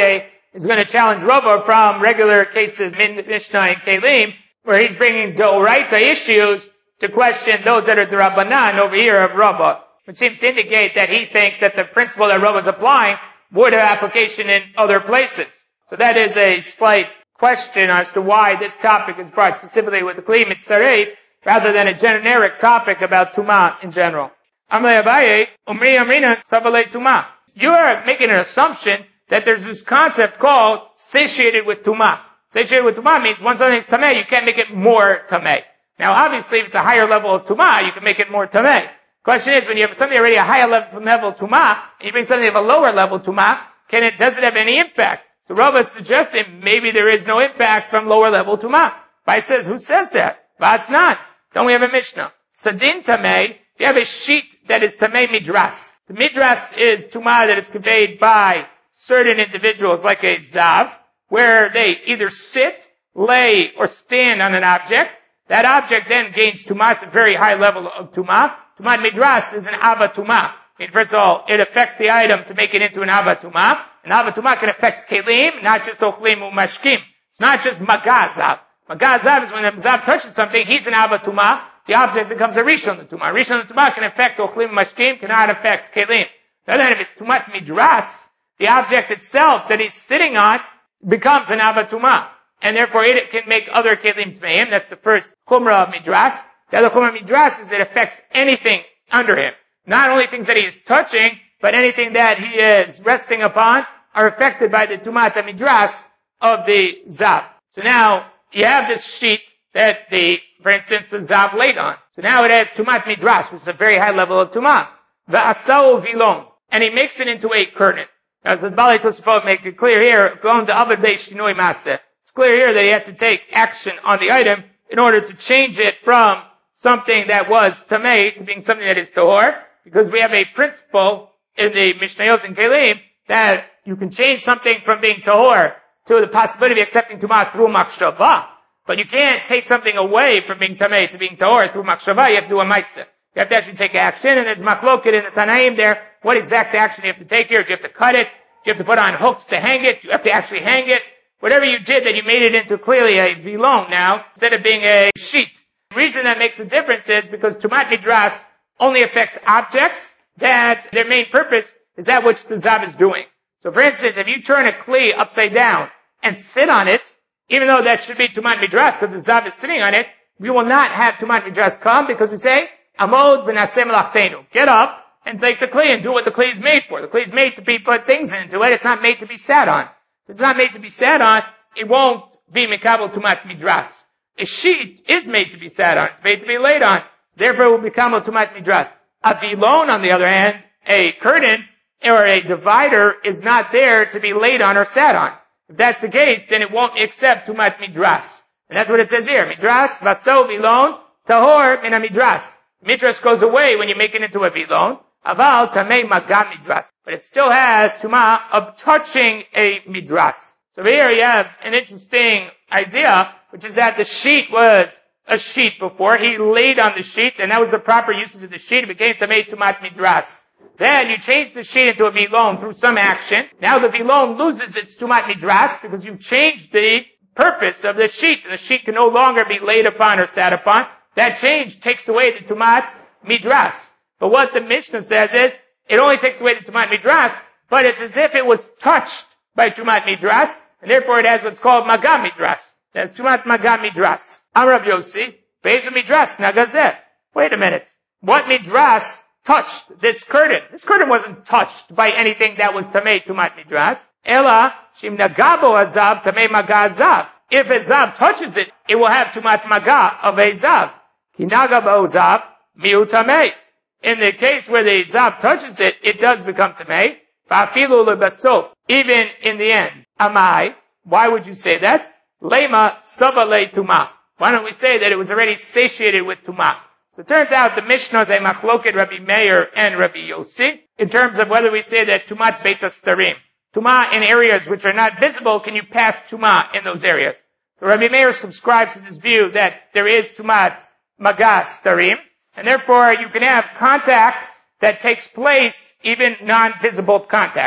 is going to challenge Rava from regular cases, Mishnah and Kelim, where he's bringing Doraita issues to question those that are the Rabbanan over here of Rava, which seems to indicate that he thinks that the principle that Rava is applying would have application in other places. So that is a slight question as to why this topic is brought specifically with the Kli Mitzaref rather than a generic topic about Tumah in general. Amrei Abaye, Umri Amrina, Sabalei Tumah. You are making an assumption that there's this concept called satiated with Tumah. Satiated with Tumah means once something's Tameh, you can't make it more Tameh. Now obviously if it's a higher level of Tumah, you can make it more Tameh. Question is, when you have something already a higher level Tumah, and you bring something of a lower level Tumah, does it have any impact? So Rava is suggesting maybe there is no impact from lower level Tumah. Bai says, who says that? But it's not. Don't we have a Mishnah? Sadin Tameh, if you have a sheet that is Tameh Midras. The Midras is Tumah that is conveyed by certain individuals like a Zav, where they either sit, lay, or stand on an object. That object then gains Tumah. It's a very high level of Tumah. Tumah Midras is an Ava Tumah. First of all, it affects the item to make it into an Ava Tumah. An Ava Tumah can affect Kelim, not just Ochlim Umashkim. It's not just Magazav. Magazav is when the Zav touches something, he's an Ava Tumah. The object becomes a Rishon Tumah. Rishon Tumah can affect Ochlim Umashkim, cannot affect Kelim. Then if it's Tumat Midras, the object itself that he's sitting on becomes an Ava Tumah. And therefore it can make other Kelim Tmeim. That's the first Chumrah of Midras. The other Chumrah of Midras is it affects anything under him. Not only things that he is touching, but anything that he is resting upon are affected by the Tumat Midras of the Zav. So now, you have this sheet that for instance, the Zav laid on. So now it has Tumat Midras, which is a very high level of Tumah. V'asau vilon. And he makes it into a curtain. As the Bali Tosafot make it clear here, going to Avad Beis Shinoi Maseh. It's clear here that he had to take action on the item in order to change it from something that was Tameh to being something that is Tahor, because we have a principle in the Mishnayot and Kelim that you can change something from being Tahor to the possibility of accepting Tumah through Machshavah. But you can't take something away from being Tameh to being Tahor through Machshavah. You have to do a Maaseh. You have to actually take action, and there's Machloket in the Tanaim there. What exact action do you have to take here? Do you have to cut it? Do you have to put on hooks to hang it? Do you have to actually hang it? Whatever you did that you made it into clearly a vilon now, instead of being a sheet. The reason that makes a difference is because Tumat Midras only affects objects that their main purpose is that which the Zav is doing. So for instance, if you turn a Kli upside down and sit on it, even though that should be Tumat Midras because the Zav is sitting on it, we will not have Tumat Midras come because we say, Amod v'naseh melachtenu. Get up and take the Kli and do what the Kli is made for. The Kli is made to be put things into it. It's not made to be sat on. If it's not made to be sat on, it won't be Mikabel Tumat Midras. A sheet is made to be sat on. It's made to be laid on. Therefore it will become a Tumat Midras. A vilon, on the other hand, a curtain or a divider is not there to be laid on or sat on. If that's the case, then it won't accept Tumat Midras. And that's what it says here. Midras, vaso, vilon, tahor, min midras. Midras goes away when you make it into a vilon. Aval, tamei, magam midras. But it still has Tumah of touching a midras. So here you have an interesting idea, which is that the sheet was a sheet before. He laid on the sheet, and that was the proper usage of the sheet. It became tamei tumat midras. Then you change the sheet into a vilon through some action. Now the vilon loses its tumat midras because you've changed the purpose of the sheet, and the sheet can no longer be laid upon or sat upon. That change takes away the tumat midras. But what the Mishnah says is, it only takes away the tumat midras, but it's as if it was touched by tumat midras, and therefore it has what's called magam midras. That's tumat magam midras. Amrav Yossi, Beis midras nagazeh. Wait a minute. What midras touched this curtain? This curtain wasn't touched by anything that was tamei tumat midras. Ela shim nagabo azav tamei maga azav. If a zav touches it, it will have tumat maga of a zav. Ki nagabo zav miu tamei. In the case where the zav touches it, it does become tamei. Fa'afilu lebasof. Even in the end. Amai. Why would you say that? Lema savale tuma. Why don't we say that it was already satiated with tuma? So it turns out the Mishnah is a machloket Rabbi Meir and Rabbi Yossi in terms of whether we say that tumat beta starim. Tuma in areas which are not visible, can you pass tuma in those areas? So Rabbi Meir subscribes to this view that there is tumat maga starim, and therefore you can have contact that takes place, even non-visible contact.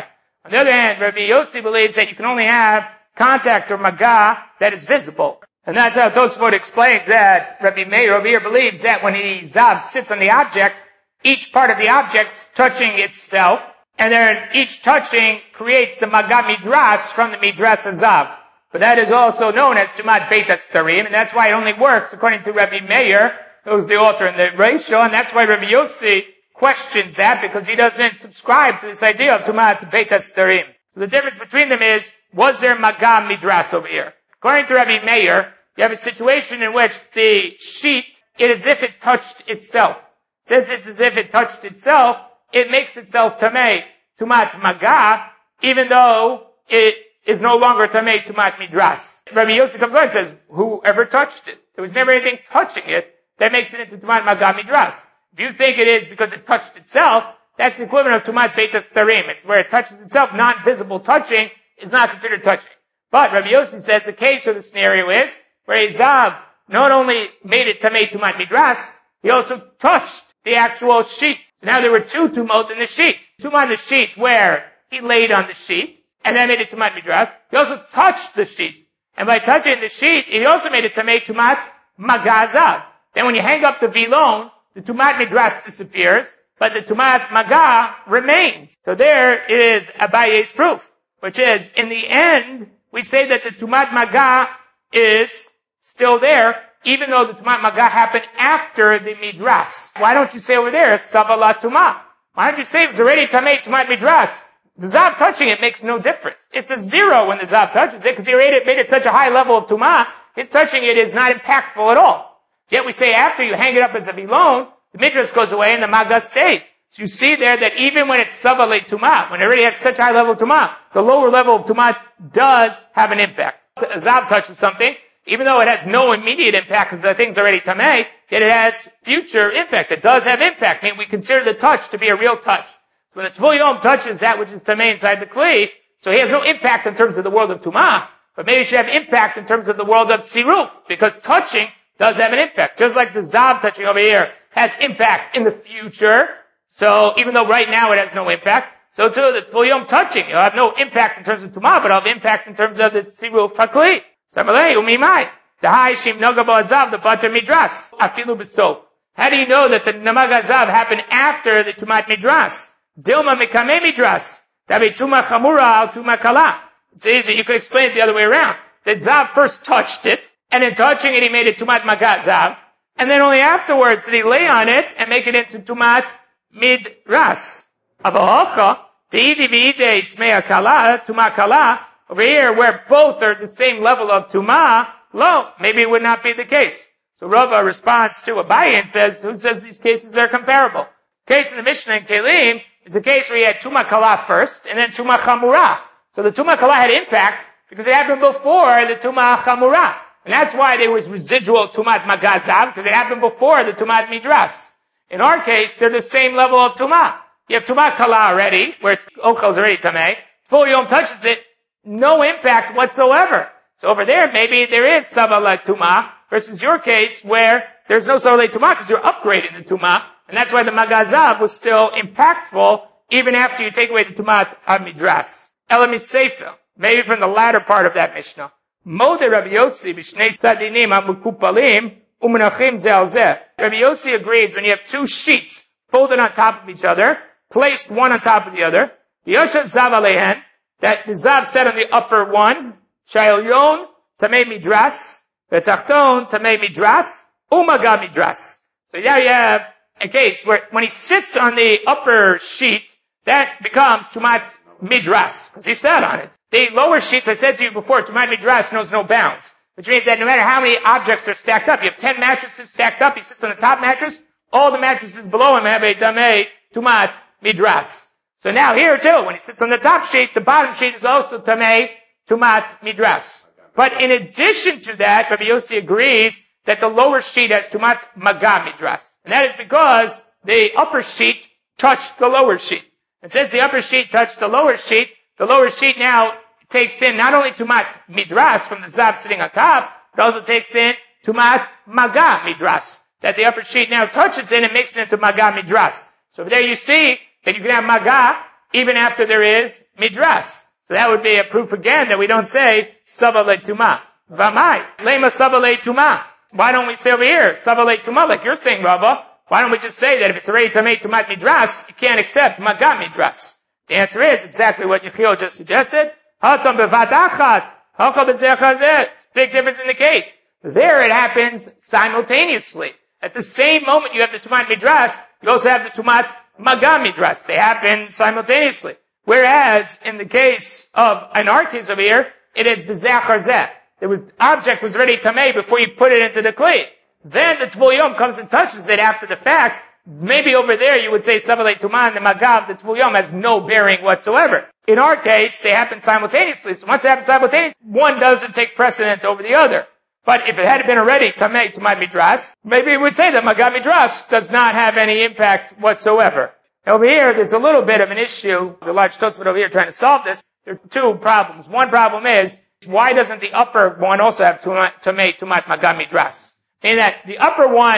On the other hand, Rabbi Yossi believes that you can only have contact or maga that is visible. And that's how Tosfot explains that Rabbi Meir over here believes that when the zav sits on the object, each part of the object is touching itself, and then each touching creates the maga midras from the midras zav. But that is also known as Tumat Beit HaStarim, and that's why it only works according to Rabbi Meir, who's the author in the Reisha, and that's why Rabbi Yossi questions that because he doesn't subscribe to this idea of Tumat Beit HaStarim. So the difference between them is, was there maga midras over here? According to Rabbi Meir, you have a situation in which the sheet, it is as if it touched itself. Since it's as if it touched itself, it makes itself tamei, tumat maga, even though it is no longer tamei, tumat midras. Rabbi Yossi comes along and says, whoever touched it? There was never anything touching it that makes it into tumat maga midras. If you think it is because it touched itself, that's the equivalent of tumat beit starim. It's where it touches itself, non-visible touching is not considered touching. But Rabbi Yossi says the case or the scenario is where a zav not only made it tamei tumat midras, he also touched the actual sheet. So now there were two tumot in the sheet. Tumah in the sheet where he laid on the sheet, and then made it tumat midras. He also touched the sheet. And by touching the sheet, he also made it tamei tumat magazav. Then when you hang up the vilon, the tumat midras disappears, but the tumat maga remains. So there is Abaye's proof, which is, in the end, we say that the tumat maga is still there, even though the tumat maga happened after the midras. Why don't you say over there, savala tumah? Why don't you say it's already tamei tumat midras? The zav touching it makes no difference. It's a zero when the zav touches it, because he made it such a high level of tumah, his touching it is not impactful at all. Yet we say after you hang it up as a vilon, the midras goes away and the maga stays. So you see there that even when it's savale tumah, when it already has such high level of tumah, the lower level of tumah does have an impact. A zav touches something, even though it has no immediate impact because the thing's already tamei, yet it has future impact. It does have impact. I mean, we consider the touch to be a real touch. So when the Tvul Yom touches that which is tamei inside the kli, so he has no impact in terms of the world of tumah, but maybe it should have impact in terms of the world of tziruf, because touching does have an impact. Just like the zav touching over here has impact in the future, so even though right now it has no impact, so too the Tvul Yom touching, it'll have no impact in terms of tumah, but it'll have impact in terms of the tziruf hakli. Samalei umimai. Dahai shim nogabo azav the bater midras. Afilu b'sof. How do you know that the namag azav happened after the tumat midras? Dilma mikame midras. Tabi tuma chamura al tuma kala. It's easy. You could explain it the other way around. The zav first touched it, and in touching it he made it tumat magat zav, and then only afterwards did he lay on it and make it into tumat midras. Avahocha teidi v'idei tmei kala tuma kala. Over here, where both are the same level of tumah, lo, maybe it would not be the case. So Rava responds to Abaye and says, who says these cases are comparable? The case in the Mishnah in Kelim is the case where you had tumah kala first, and then tumah chamura. So the tumah kala had impact because it happened before the tumah chamura. And that's why there was residual tumat magazav, because it happened before the tumat midras. In our case, they're the same level of tumah. You have tumah kala already, where it's ochel's already tamei. Tvul Yom touches it, no impact whatsoever. So over there, maybe there is savala tumah, versus your case where there's no savala tumah because you're upgrading the tumah, and that's why the magazav was still impactful even after you take away the tumat midras. Elami sefer, maybe from the latter part of that Mishnah. Mode Rabbi Yossi b'shnei sadinim hamukupalim u'menachim ze al zeh. Rabbi Yossi agrees when you have two sheets folded on top of each other, placed one on top of the other, v'yosha zav alehen, that the zav said on the upper one, shayelyon tamei midras, v'tachton tamei midras, umaga midras. So now you have a case where when he sits on the upper sheet, that becomes tumat midras, because he sat on it. The lower sheets, I said to you before, tumat midras knows no bounds, which means that no matter how many objects are stacked up, you have 10 mattresses stacked up, he sits on the top mattress, all the mattresses below him have a tamei tumat midras. So now here too, when he sits on the top sheet, the bottom sheet is also tamei tumat midras. But in addition to that, Rabbi Yossi agrees that the lower sheet has tumat maga midras. And that is because the upper sheet touched the lower sheet. And since the upper sheet touched the lower sheet now takes in not only tumat midras from the zav sitting on top, but also takes in tumat maga midras. That the upper sheet now touches in and makes it into maga midras. So there you see that you can have maga even after there is midras. So that would be a proof again that we don't say sava le'tuma. V'amai, lema sava le'tuma. Why don't we say over here, sava le'tuma, like you're saying, Rava? Why don't we just say that if it's already tamei tumat midras, you can't accept maga midras? The answer is exactly what Yechiel just suggested. Hatam bevat achat, hachal b'zeh chazeh. Big difference in the case. There it happens simultaneously. At the same moment you have the tumat midras, you also have the tumat maga midras. They happen simultaneously. Whereas in the case of in our case over here, it is b'zeh chazeh. The object was already tamei before you put it into the kli. Then the Tvul Yom comes and touches it after the fact. Maybe over there you would say Savalei Tumah and the Magav, the Tvul Yom has no bearing whatsoever. In our case, they happen simultaneously. So once they happen simultaneously, one doesn't take precedent over the other. But if it had been already Tamei Tumah Midras, maybe we would say that Magav Midras does not have any impact whatsoever. Over here, there's a little bit of an issue. The large Tosfot over here trying to solve this. There are two problems. One problem is, why doesn't the upper one also have Tamei Tumat Magav Midras? In that the upper one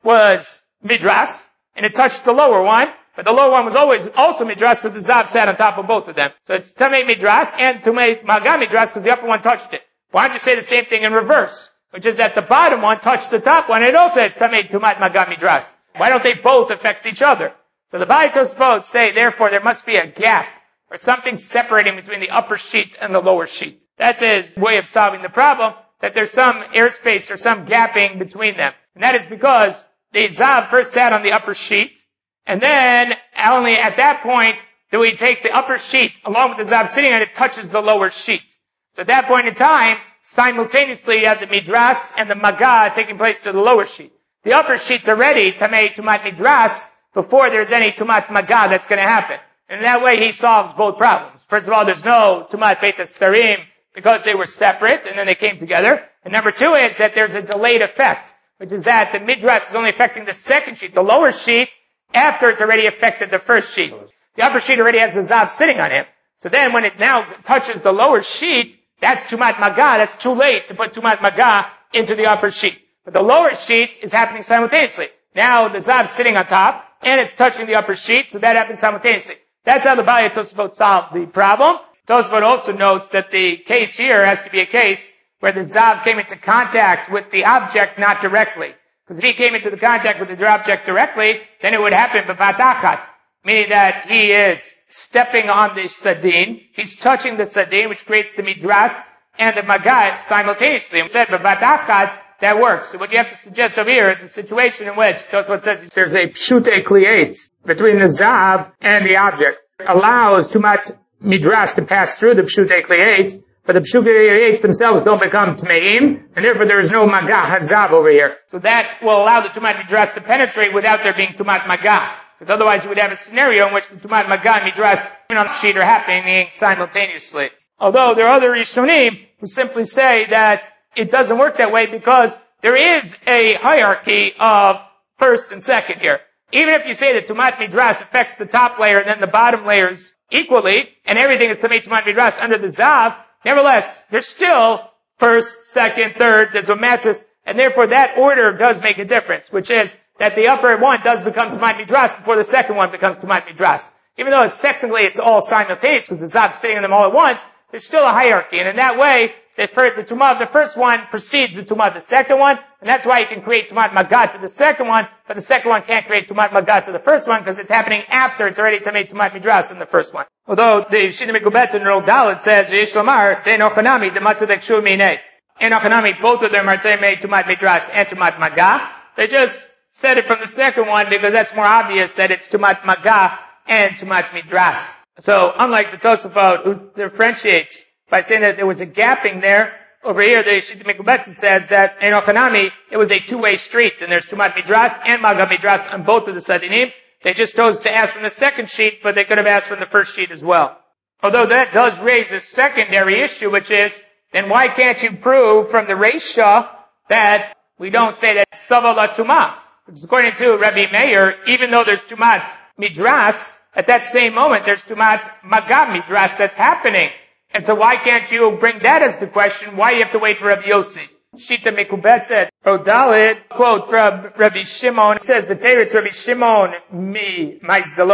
was midras, and it touched the lower one, but the lower one was always also midras because the zav sat on top of both of them. So it's tamei midras and tamei maga midras because the upper one touched it. Why don't you say the same thing in reverse? Which is that the bottom one touched the top one, and it also has tamei tumat maga midras. Why don't they both affect each other? So the Baalei Tosfot say, therefore, there must be a gap or something separating between the upper sheet and the lower sheet. That's his way of solving the problem, that there's some airspace or some gapping between them. And that is because the zav first sat on the upper sheet, and then only at that point do we take the upper sheet along with the zav sitting on it touches the lower sheet. So at that point in time, simultaneously you have the midras and the maga taking place to the lower sheet. The upper sheet's already tamei tumat midras before there's any tumat maga that's going to happen. And that way he solves both problems. First of all, there's no tumat beit starim because they were separate and then they came together. And number two is that there's a delayed effect, which is that the midras is only affecting the second sheet, the lower sheet, after it's already affected the first sheet. The upper sheet already has the zav sitting on him. So then when it now touches the lower sheet, that's tumat maga, that's too late to put tumat maga into the upper sheet. But the lower sheet is happening simultaneously. Now the zav's sitting on top, and it's touching the upper sheet, so that happens simultaneously. That's how the Baalei Tosfot solved the problem. Tosfot also notes that the case here has to be a case where the zav came into contact with the object not directly. Because if he came into the contact with the object directly, then it would happen b'vat achat, meaning that he is stepping on the sadin, he's touching the sadin, which creates the midras and the magat simultaneously. And we said b'vat achat, that works. So what you have to suggest over here is a situation in which Tosfot says there's a pshutei klietz between the zav and the object. It allows tumat midras to pass through the pshutei klietz, but the pshutei klietz themselves don't become tmeim, and therefore there is no maga hazav over here. So that will allow the tumat midras to penetrate without there being tumat maga. Because otherwise you would have a scenario in which the tumat maga and midras on the sheet are happening simultaneously. Although there are other Rishonim who simply say that it doesn't work that way because there is a hierarchy of first and second here. Even if you say that tumat midras affects the top layer and then the bottom layers equally, and everything is tumat midras under the zav, nevertheless, there's still first, second, third, there's a mattress, and therefore that order does make a difference, which is that the upper one does become tumat midras before the second one becomes tumat midras. Even though it's all simultaneous because the zav is sitting in them all at once, there's still a hierarchy, and in that way, the tumah of the first one precedes the tumah of the second one, and that's why you can create tumat magat to the second one, but the second one can't create tumat magat to the first one because it's happening after it's already tamei tumat midras in the first one. Although the Shita Mikubetz in Rol Dalet says, Yesh Lomar, Dein Ochanami, the Matzadek Shu Minei. In Ochanami, both of them are tamei tumat midras and tumat maga. They just said it from the second one because that's more obvious that it's tumat maga and tumat midras. So, unlike the Tosafot, who differentiates by saying that there was a gapping there, over here the Shita Mikubetz says that in Ochanami, it was a two-way street, and there's tumat midras and maga midras on both of the sadinim. They just chose to ask from the second sheet, but they could have asked from the first sheet as well. Although that does raise a secondary issue, which is, then why can't you prove from the Reisha that we don't say that Sava la Tumah? Because according to Rabbi Meir, even though there's tumat midras, at that same moment there's tumat maga midras that's happening. And so why can't you bring that as the question? Why do you have to wait for Rabbi Yossi? Shita Mikubetz said, Dalet, quote from Rabbi Shimon, it says, V'teretz Rabbi Shimon mi Maizela.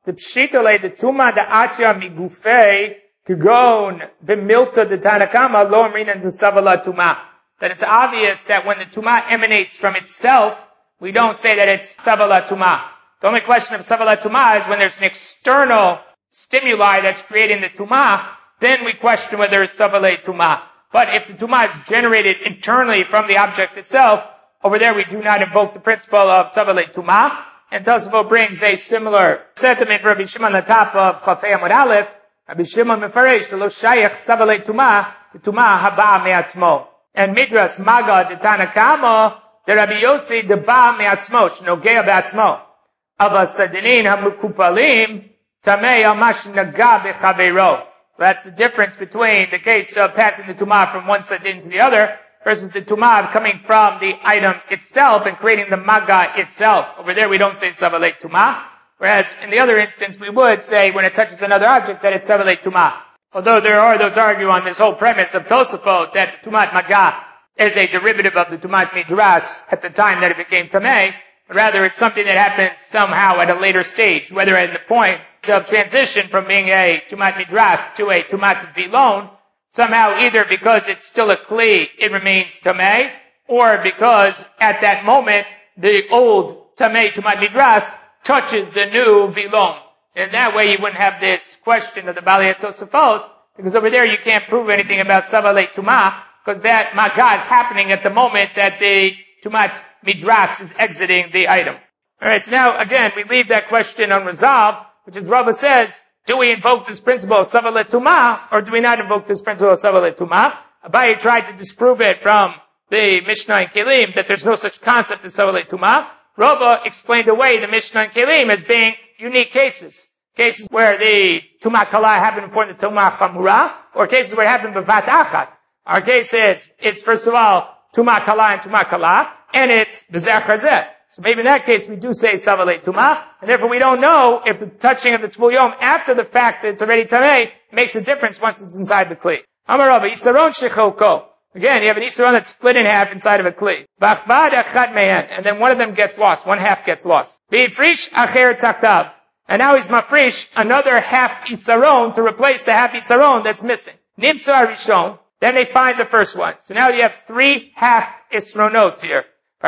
the pshitale, the tuma, the atya migufei, kugon, b'milta, the tanakama, lo amrinan the savala tuma. That it's obvious that when the tuma emanates from itself, we don't say that it's savala tuma. The only question of savala tuma is when there's an external stimuli that's creating the tuma, then we question whether it's savala tuma. But if the tuma is generated internally from the object itself, over there we do not invoke the principle of savala tuma. And Tosafot brings a similar sentiment for Rabbi Shimon on the top of Chafei Amud Aleph. Rabbi Shimon mefaresh lo shayach savala tuma, the tuma haba me'atzmo. And Midrash Maga de Tanakama, the Rabbi Yossi de ba me'atzmo, shnogea be'atzmo. Ava sadinin hamukupalim, tamei amash naga bechaveiro. That's the difference between the case of passing the tumah from one sadin to the other versus the tumah coming from the item itself and creating the maga itself. Over there we don't say savalei tumah, whereas in the other instance we would say when it touches another object that it's savalei tumah. Although there are those argue on this whole premise of Tosafot that tumat maga is a derivative of the tumat midrash at the time that it became tamei, but rather it's something that happens somehow at a later stage, whether at the point of transition from being a tumat midrash to a tumat vilon, somehow either because it's still a kli, it remains tamei, or because at that moment the old tamei tumat midrash touches the new vilon. And that way you wouldn't have this question of the Balei Tosafot, because over there you can't prove anything about savalei tumah, because that maga is happening at the moment that the tumat midrash is exiting the item. Alright, so now again we leave that question unresolved, which is Rava says, do we invoke this principle of savalei tumah, or do we not invoke this principle of savalei tumah? Abaye tried to disprove it from the Mishnah in Kelim, that there's no such concept as savalei tumah. Rava explained away the Mishnah in Kelim as being unique cases. Cases where the tumah kala happened before the tumah chamura, or cases where it happened b'vat achat. Our case is, it's first of all, tumah kala, and it's b'zeh chazeh. So maybe in that case we do say savalei tumah, and therefore we don't know if the touching of the tvul yom after the fact that it's already tamei makes a difference once it's inside the kli. Amar Rava, isaron shecholko. Again, you have an isaron that's split in half inside of a kli. B'achvad achad mehen, and then one of them gets lost, one half gets lost. V'ifrish acher taktav. And now he's mafrish another half isaron to replace the half isaron that's missing. Nimtzu arishon. Then they find the first one. So now you have 3 half isronot here.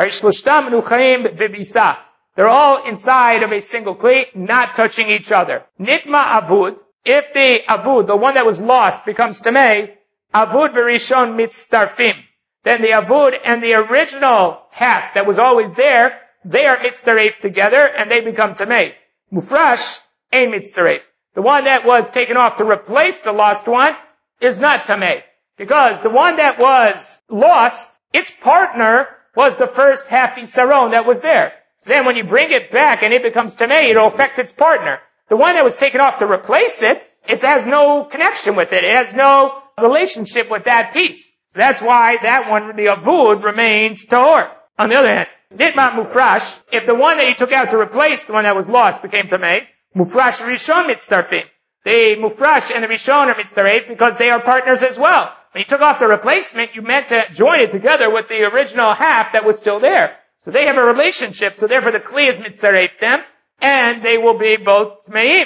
They're all inside of a single kli, not touching each other. Nitma avud. If the avud, the one that was lost, becomes tamei, avud v'rishon mitztarfim. Then the avud and the original half that was always there, they are mitztaref together and they become tamei. Mufrash, a mitztaref. The one that was taken off to replace the lost one is not tamei. Because the one that was lost, its partner was the first half isaron that was there. So then when you bring it back and it becomes tamei, it'll affect its partner. The one that was taken off to replace it, it has no connection with it. It has no relationship with that piece. So that's why that one, the avud, remains tahor. On the other hand, nitma mufrash, if the one that you took out to replace the one that was lost became tamei, mufrash rishon mitztarfim. The mufrash and the rishon are mitztaref because they are partners as well. When you took off the replacement, you meant to join it together with the original half that was still there. So they have a relationship, so therefore the kli is mitzaref them, and they will be both tmeim.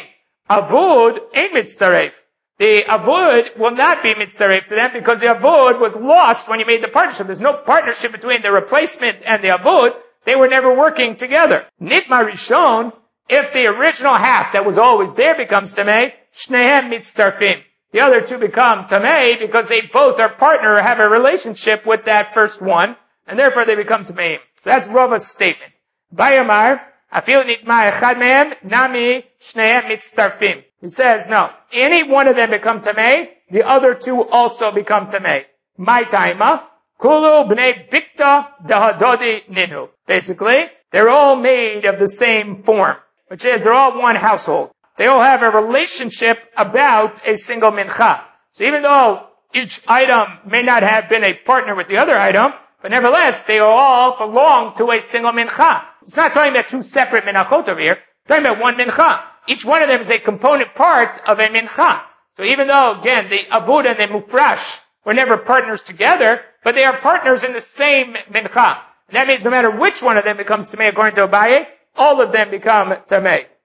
Avud ain't mitzaref. The avud will not be mitzaref to them because the avud was lost when you made the partnership. There's no partnership between the replacement and the avud. They were never working together. Nitma rishon, if the original half that was always there becomes tamei, shnehem mitzarfim. The other two become tamei because they both are partner or have a relationship with that first one, and therefore they become tamei. So that's Rava's statement. Bayamar, afil nitma echad mehem, nami shnehem mitztarfim. He says, no, any one of them become tamei, the other two also become tamei. My taima, kulu b'nei bikta dahadodi ninu. Basically, they're all made of the same form, which is they're all one household. They all have a relationship about a single mincha. So even though each item may not have been a partner with the other item, but nevertheless, they all belong to a single mincha. It's not talking about 2 separate minachot over here. It's talking about one mincha. Each one of them is a component part of a mincha. So even though, again, the avud and the mufrash were never partners together, but they are partners in the same mincha. And that means no matter which one of them becomes tamei according to Abaye, all of them become tamei.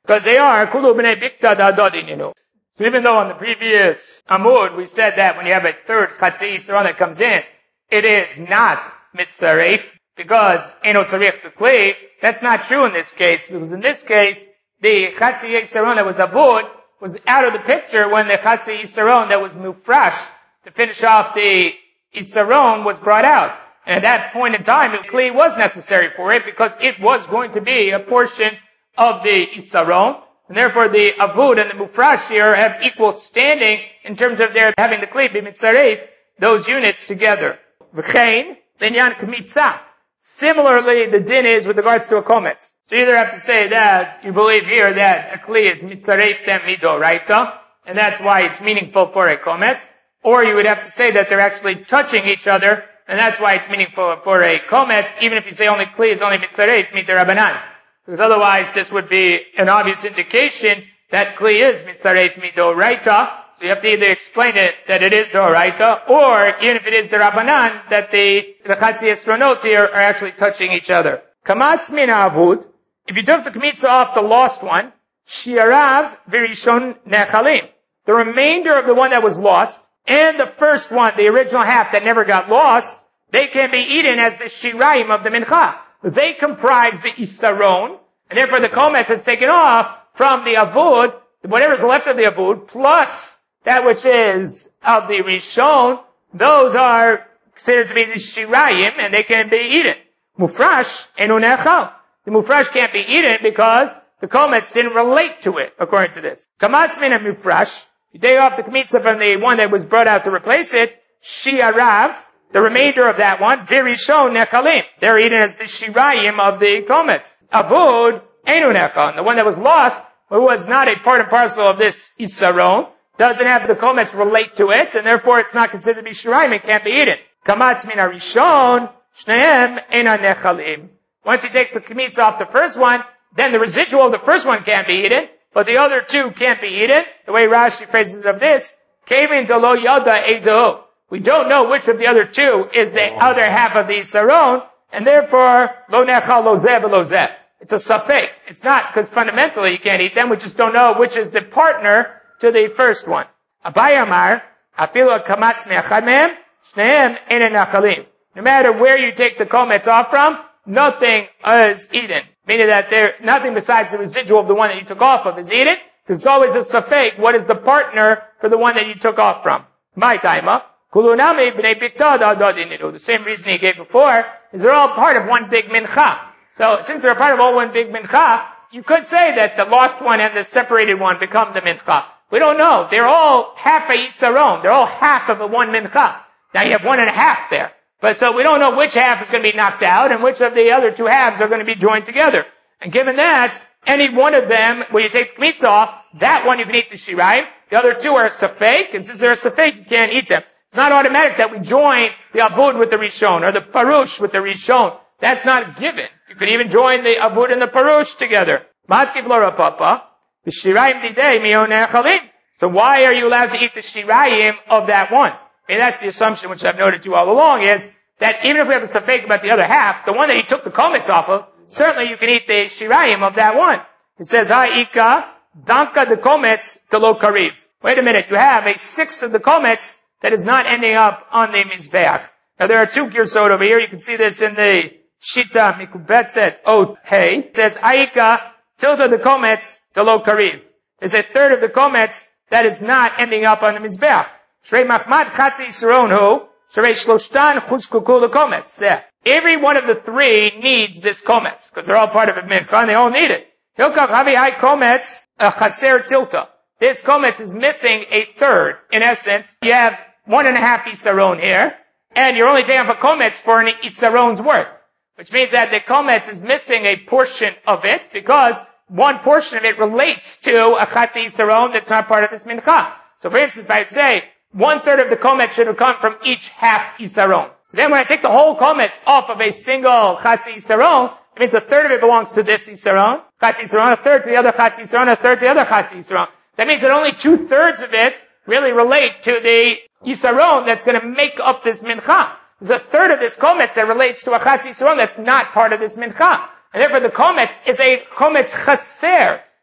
Because they are kulu b'nei bikta da'adodin. So even though on the previous Amud we said that when you have a third Chatzi Yisrael that comes in, it is not mitzaref, because eno tzarich b'kli, that's not true in this case, because in this case, the Chatzi Yisrael that was Avud was out of the picture when the Chatzi Yisrael that was Mufrash to finish off the Yisrael was brought out. And at that point in time, the Kli was necessary for it because it was going to be a portion of the Yisrael. And therefore the Avud and the Mufrash here have equal standing in terms of their having the Kli be mitzaref, those units together. V'chein, linyan k'mitzah. Similarly, the din is with regards to a kometz. So you either have to say that you believe here that a Kli is mitzaref them midoraita, and that's why it's meaningful for a kometz, or you would have to say that they're actually touching each other, and that's why it's meaningful for a kometz, even if you say only Kli is only mitzaref midorabanan. Because otherwise this would be an obvious indication that Kli is mitzaref midoraita. So you have to either explain it that it is doraita, or even if it is derabanan, that the Chatzi Yisronot here are actually touching each other. Kamatz min avud, if you took the kmitza off the lost one, shiarav virishon nechalim. The remainder of the one that was lost, and the first one, the original half that never got lost, they can be eaten as the shirayim of the mincha. They comprise the isaron, and therefore the kometz is taken off from the avud, whatever's left of the avud, plus that which is of the rishon, those are considered to be the shirayim, and they can be eaten. Mufrash enu nechal. The mufrash can't be eaten because the kometz didn't relate to it, according to this. Kamatz min mufrash. You take off the kmitza from the one that was brought out to replace it, shiarav, the remainder of that one, virishon nechalim. They're eaten as the shirayim of the kometz. Avud enu nechal. The one that was lost, who was not a part and parcel of this isaron, doesn't have the kometz relate to it, and therefore it's not considered to be shirayim, it can't be eaten. Kamatz min harishon, shnehem ena nechalim. Once he takes the kmitza off the first one, then the residual of the first one can't be eaten, but the other two can't be eaten. The way Rashi phrases of this, kevin delo yada ezo. We don't know which of the other two is the other half of the isaron, and therefore, lo nechal lo zeh v'lo zeh. It's a safek. It's not, because fundamentally you can't eat them, we just don't know which is the partner to the first one. Abai Amar, afilu kamatz me'achad mehem, shnehem ena nechalim. No matter where you take the kometz off from, nothing is eaten. Meaning that nothing besides the residual of the one that you took off of is eaten, because it's always a safek, what is the partner for the one that you took off from. My taima, kulunami b'nei bikta da'adodin. The same reason he gave before, is they're all part of one big mincha. So since they're part of all one big mincha, you could say that the lost one and the separated one become the mincha. We don't know. They're all half a yisaron. They're all half of a one mincha. Now you have 1.5 there. But so we don't know which half is going to be knocked out and which of the other two halves are going to be joined together. And given that, any one of them, when you take the kmitza off, that one you can eat the shirayim. The other two are a safek, and since they're a safek, you can't eat them. It's not automatic that we join the avud with the rishon, or the parush with the rishon. That's not given. You could even join the avud and the parush together. Matkiv lo rapapa, the shirayim didei miyon nechalim. So why are you allowed to eat the shirayim of that one? And that's the assumption which I've noted to you all along, is that even if we have a safek about the other half, the one that he took the kometz off of, certainly you can eat the shirayim of that one. It says, ha'ika, danka de kometz de lo kariv. Wait a minute, you have a sixth of the kometz that is not ending up on the mizbeach. Now there are two girsot over here. You can see this in the Shita Mikubetzet Ot Hey. It says, ha'ika, tilta de kometz de lo kariv. There's a third of the kometz that is not ending up on the mizbeach. Shrei Machmad Chatzi Yisron Hu, Shrei Shloshtan Chuzkuku L'Kometz. Every one of the three needs this kometz, because they're all part of a mincha, and they all need it. Hilkav Havi Hai Kometz, a Chaser Tilta. This kometz is missing a third. In essence, you have 1.5 isaron here, and you're only taking up a kometz for an isaron's worth. Which means that the kometz is missing a portion of it, because one portion of it relates to a Chatzi Yisron that's not part of this mincha. So for instance, if I say, 1/3 of the kometz should have come from each half isaron. So then when I take the whole kometz off of a single chatzi isaron, it means 1/3 of it belongs to this isaron, chatzi isaron, 1/3 to the other chatzi isaron, 1/3 to the other chatzi isaron. That means that only 2/3 of it really relate to the isaron that's going to make up this mincha. There's 1/3 of this kometz that relates to a chatzi isaron that's not part of this mincha. And therefore the kometz is a kometz chaser.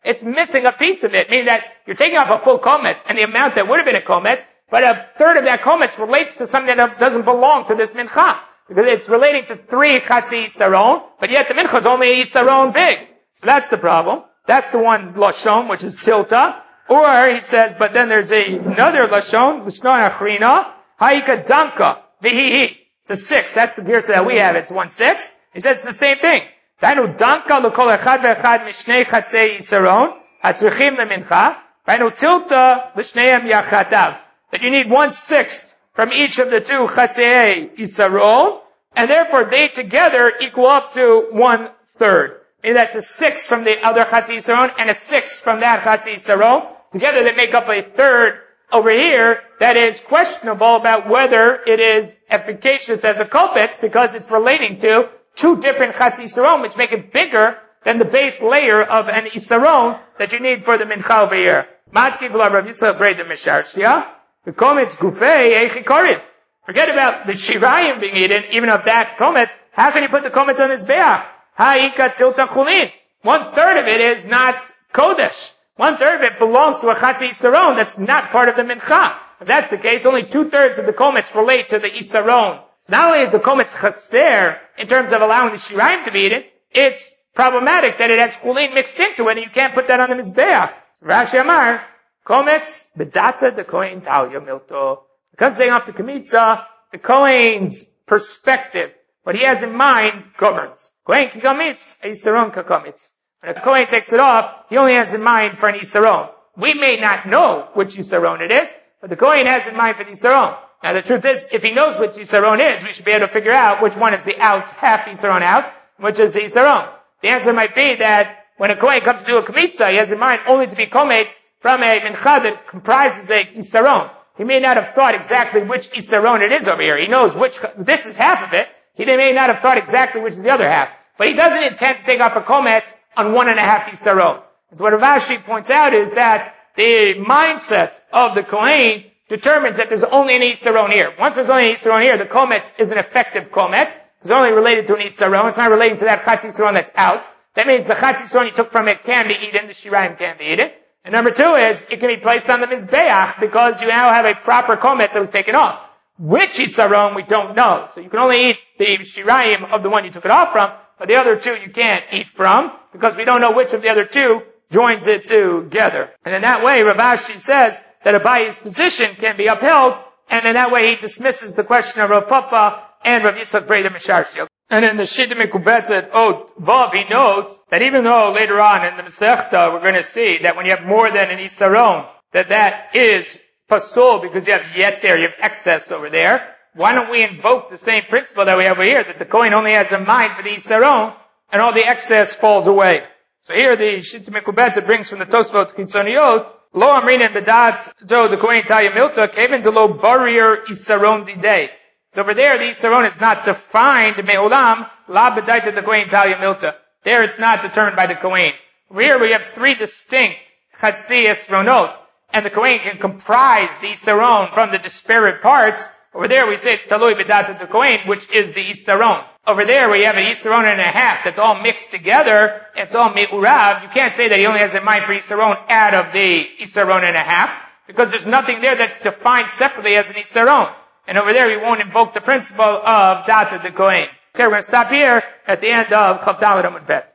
It's missing a piece of it, meaning that you're taking off a full kometz, and the amount that would have been a kometz, but a third of that kometz relates to something that doesn't belong to this mincha. Because it's relating to 3 chatzi isaron, but yet the mincha is only a isaron big. So that's the problem. That's the one lashon, which is tilta. Or, he says, but then there's another lashon, lashon achrina, haika danka, vihihi. It's a 6. That's the girsa that we have. It's 1/6. He says it's the same thing. Dainu danka l'kol echad ve'echad mishnei chatzei isaron, hatzrichim lemincha, dainu tilta l'shneim yachatav. That you need 1/6 from each of the 2 chatzei isaron, and therefore they together equal up to 1/3. Maybe that's a 6 from the other chatzei isaron and a 6 from that chatzei isaron. Together they make up a third over here that is questionable about whether it is efficacious as a kopetz because it's relating to 2 different chatzi isaron which make it bigger than the base layer of an isaron that you need for the mincha over here. Matkiv la Rav Yitzchak Breda Misharshia, the kometz gufei eichi koriv. Forget about the shirayim being eaten, even of that kometz. How can you put the kometz on this beach? Ha'ika tilta chulin. 1/3 of it is not kodesh. 1/3 of it belongs to a chatzi isaron that's not part of the mincha. If that's the case, only 2/3 of the kometz relate to the isaron. Not only is the kometz chaser in terms of allowing the shirayim to be eaten, it's problematic that it has chulin mixed into it and you can't put that on the mizbeach. Rashi Amar, kometz bedata de kohen talya milto. Because they have the kamitza, the kohen's perspective, what he has in mind governs. Kohen kikamitz, isaron kakamitz. When a kohen takes it off, he only has in mind for an isaron. We may not know which isaron it is, but the kohen has in mind for the isaron. Now the truth is, if he knows which isaron is, we should be able to figure out which one is the out, half isaron out, which is the isaron. The answer might be that when a kohen comes to do a kamitza, he has in mind only to be kometz from a mincha that comprises a isaron. He may not have thought exactly which isaron it is over here. He knows which, this is half of it. He may not have thought exactly which is the other half. But he doesn't intend to take off a kometz on 1.5 isaron. And so what Rav Ashi points out is that the mindset of the kohen determines that there's only an isaron here. Once there's only an isaron here, the kometz is an effective kometz. It's only related to an isaron. It's not relating to that chatzi isaron that's out. That means the chatzi isaron you took from it can be eaten. The shirayim can be eaten. And number 2 is, it can be placed on the mizbeach because you now have a proper kometz that was taken off. Which isaron we don't know. So you can only eat the shirayim of the one you took it off from, but the other 2 you can't eat from because we don't know which of the other 2 joins it together. And in that way, Rav Ashi says that Abayi's position can be upheld, and in that way he dismisses the question of Rav Papa and Rav Yitzchak Breda Misharshia. And in the Shita Mekubetzet Ot Vav, he notes that even though later on in the Masechta we're going to see that when you have more than an isaron, that is pasul because you have yeter, you have excess over there. Why don't we invoke the same principle that we have over here, that the kohen only has a mind for the isaron, and all the excess falls away. So here the Shita Mekubetzet brings from the Tosfot Kitzoniot, Lo Amrin and Bedat Jo the Kohen Talya Milta, Kevin de Lo Barrier Isaron Didei. So over there, the isaron is not defined, me'olam, la bedaita the kohen talya milta. There it's not determined by the kohen. Over here we have 3 distinct chatzi isronot, and the kohen can comprise the isaron from the disparate parts. Over there we say it's talui bedaita the kohen, which is the isaron. Over there we have an isaron and a half that's all mixed together, it's all me'urav. You can't say that he only has in mind for isaron out of the isaron and a half, because there's nothing there that's defined separately as an isaron. And over there, we won't invoke the principle of Data de Kohen. Okay, we're going to stop here at the end of Chav Daled Amud Bet.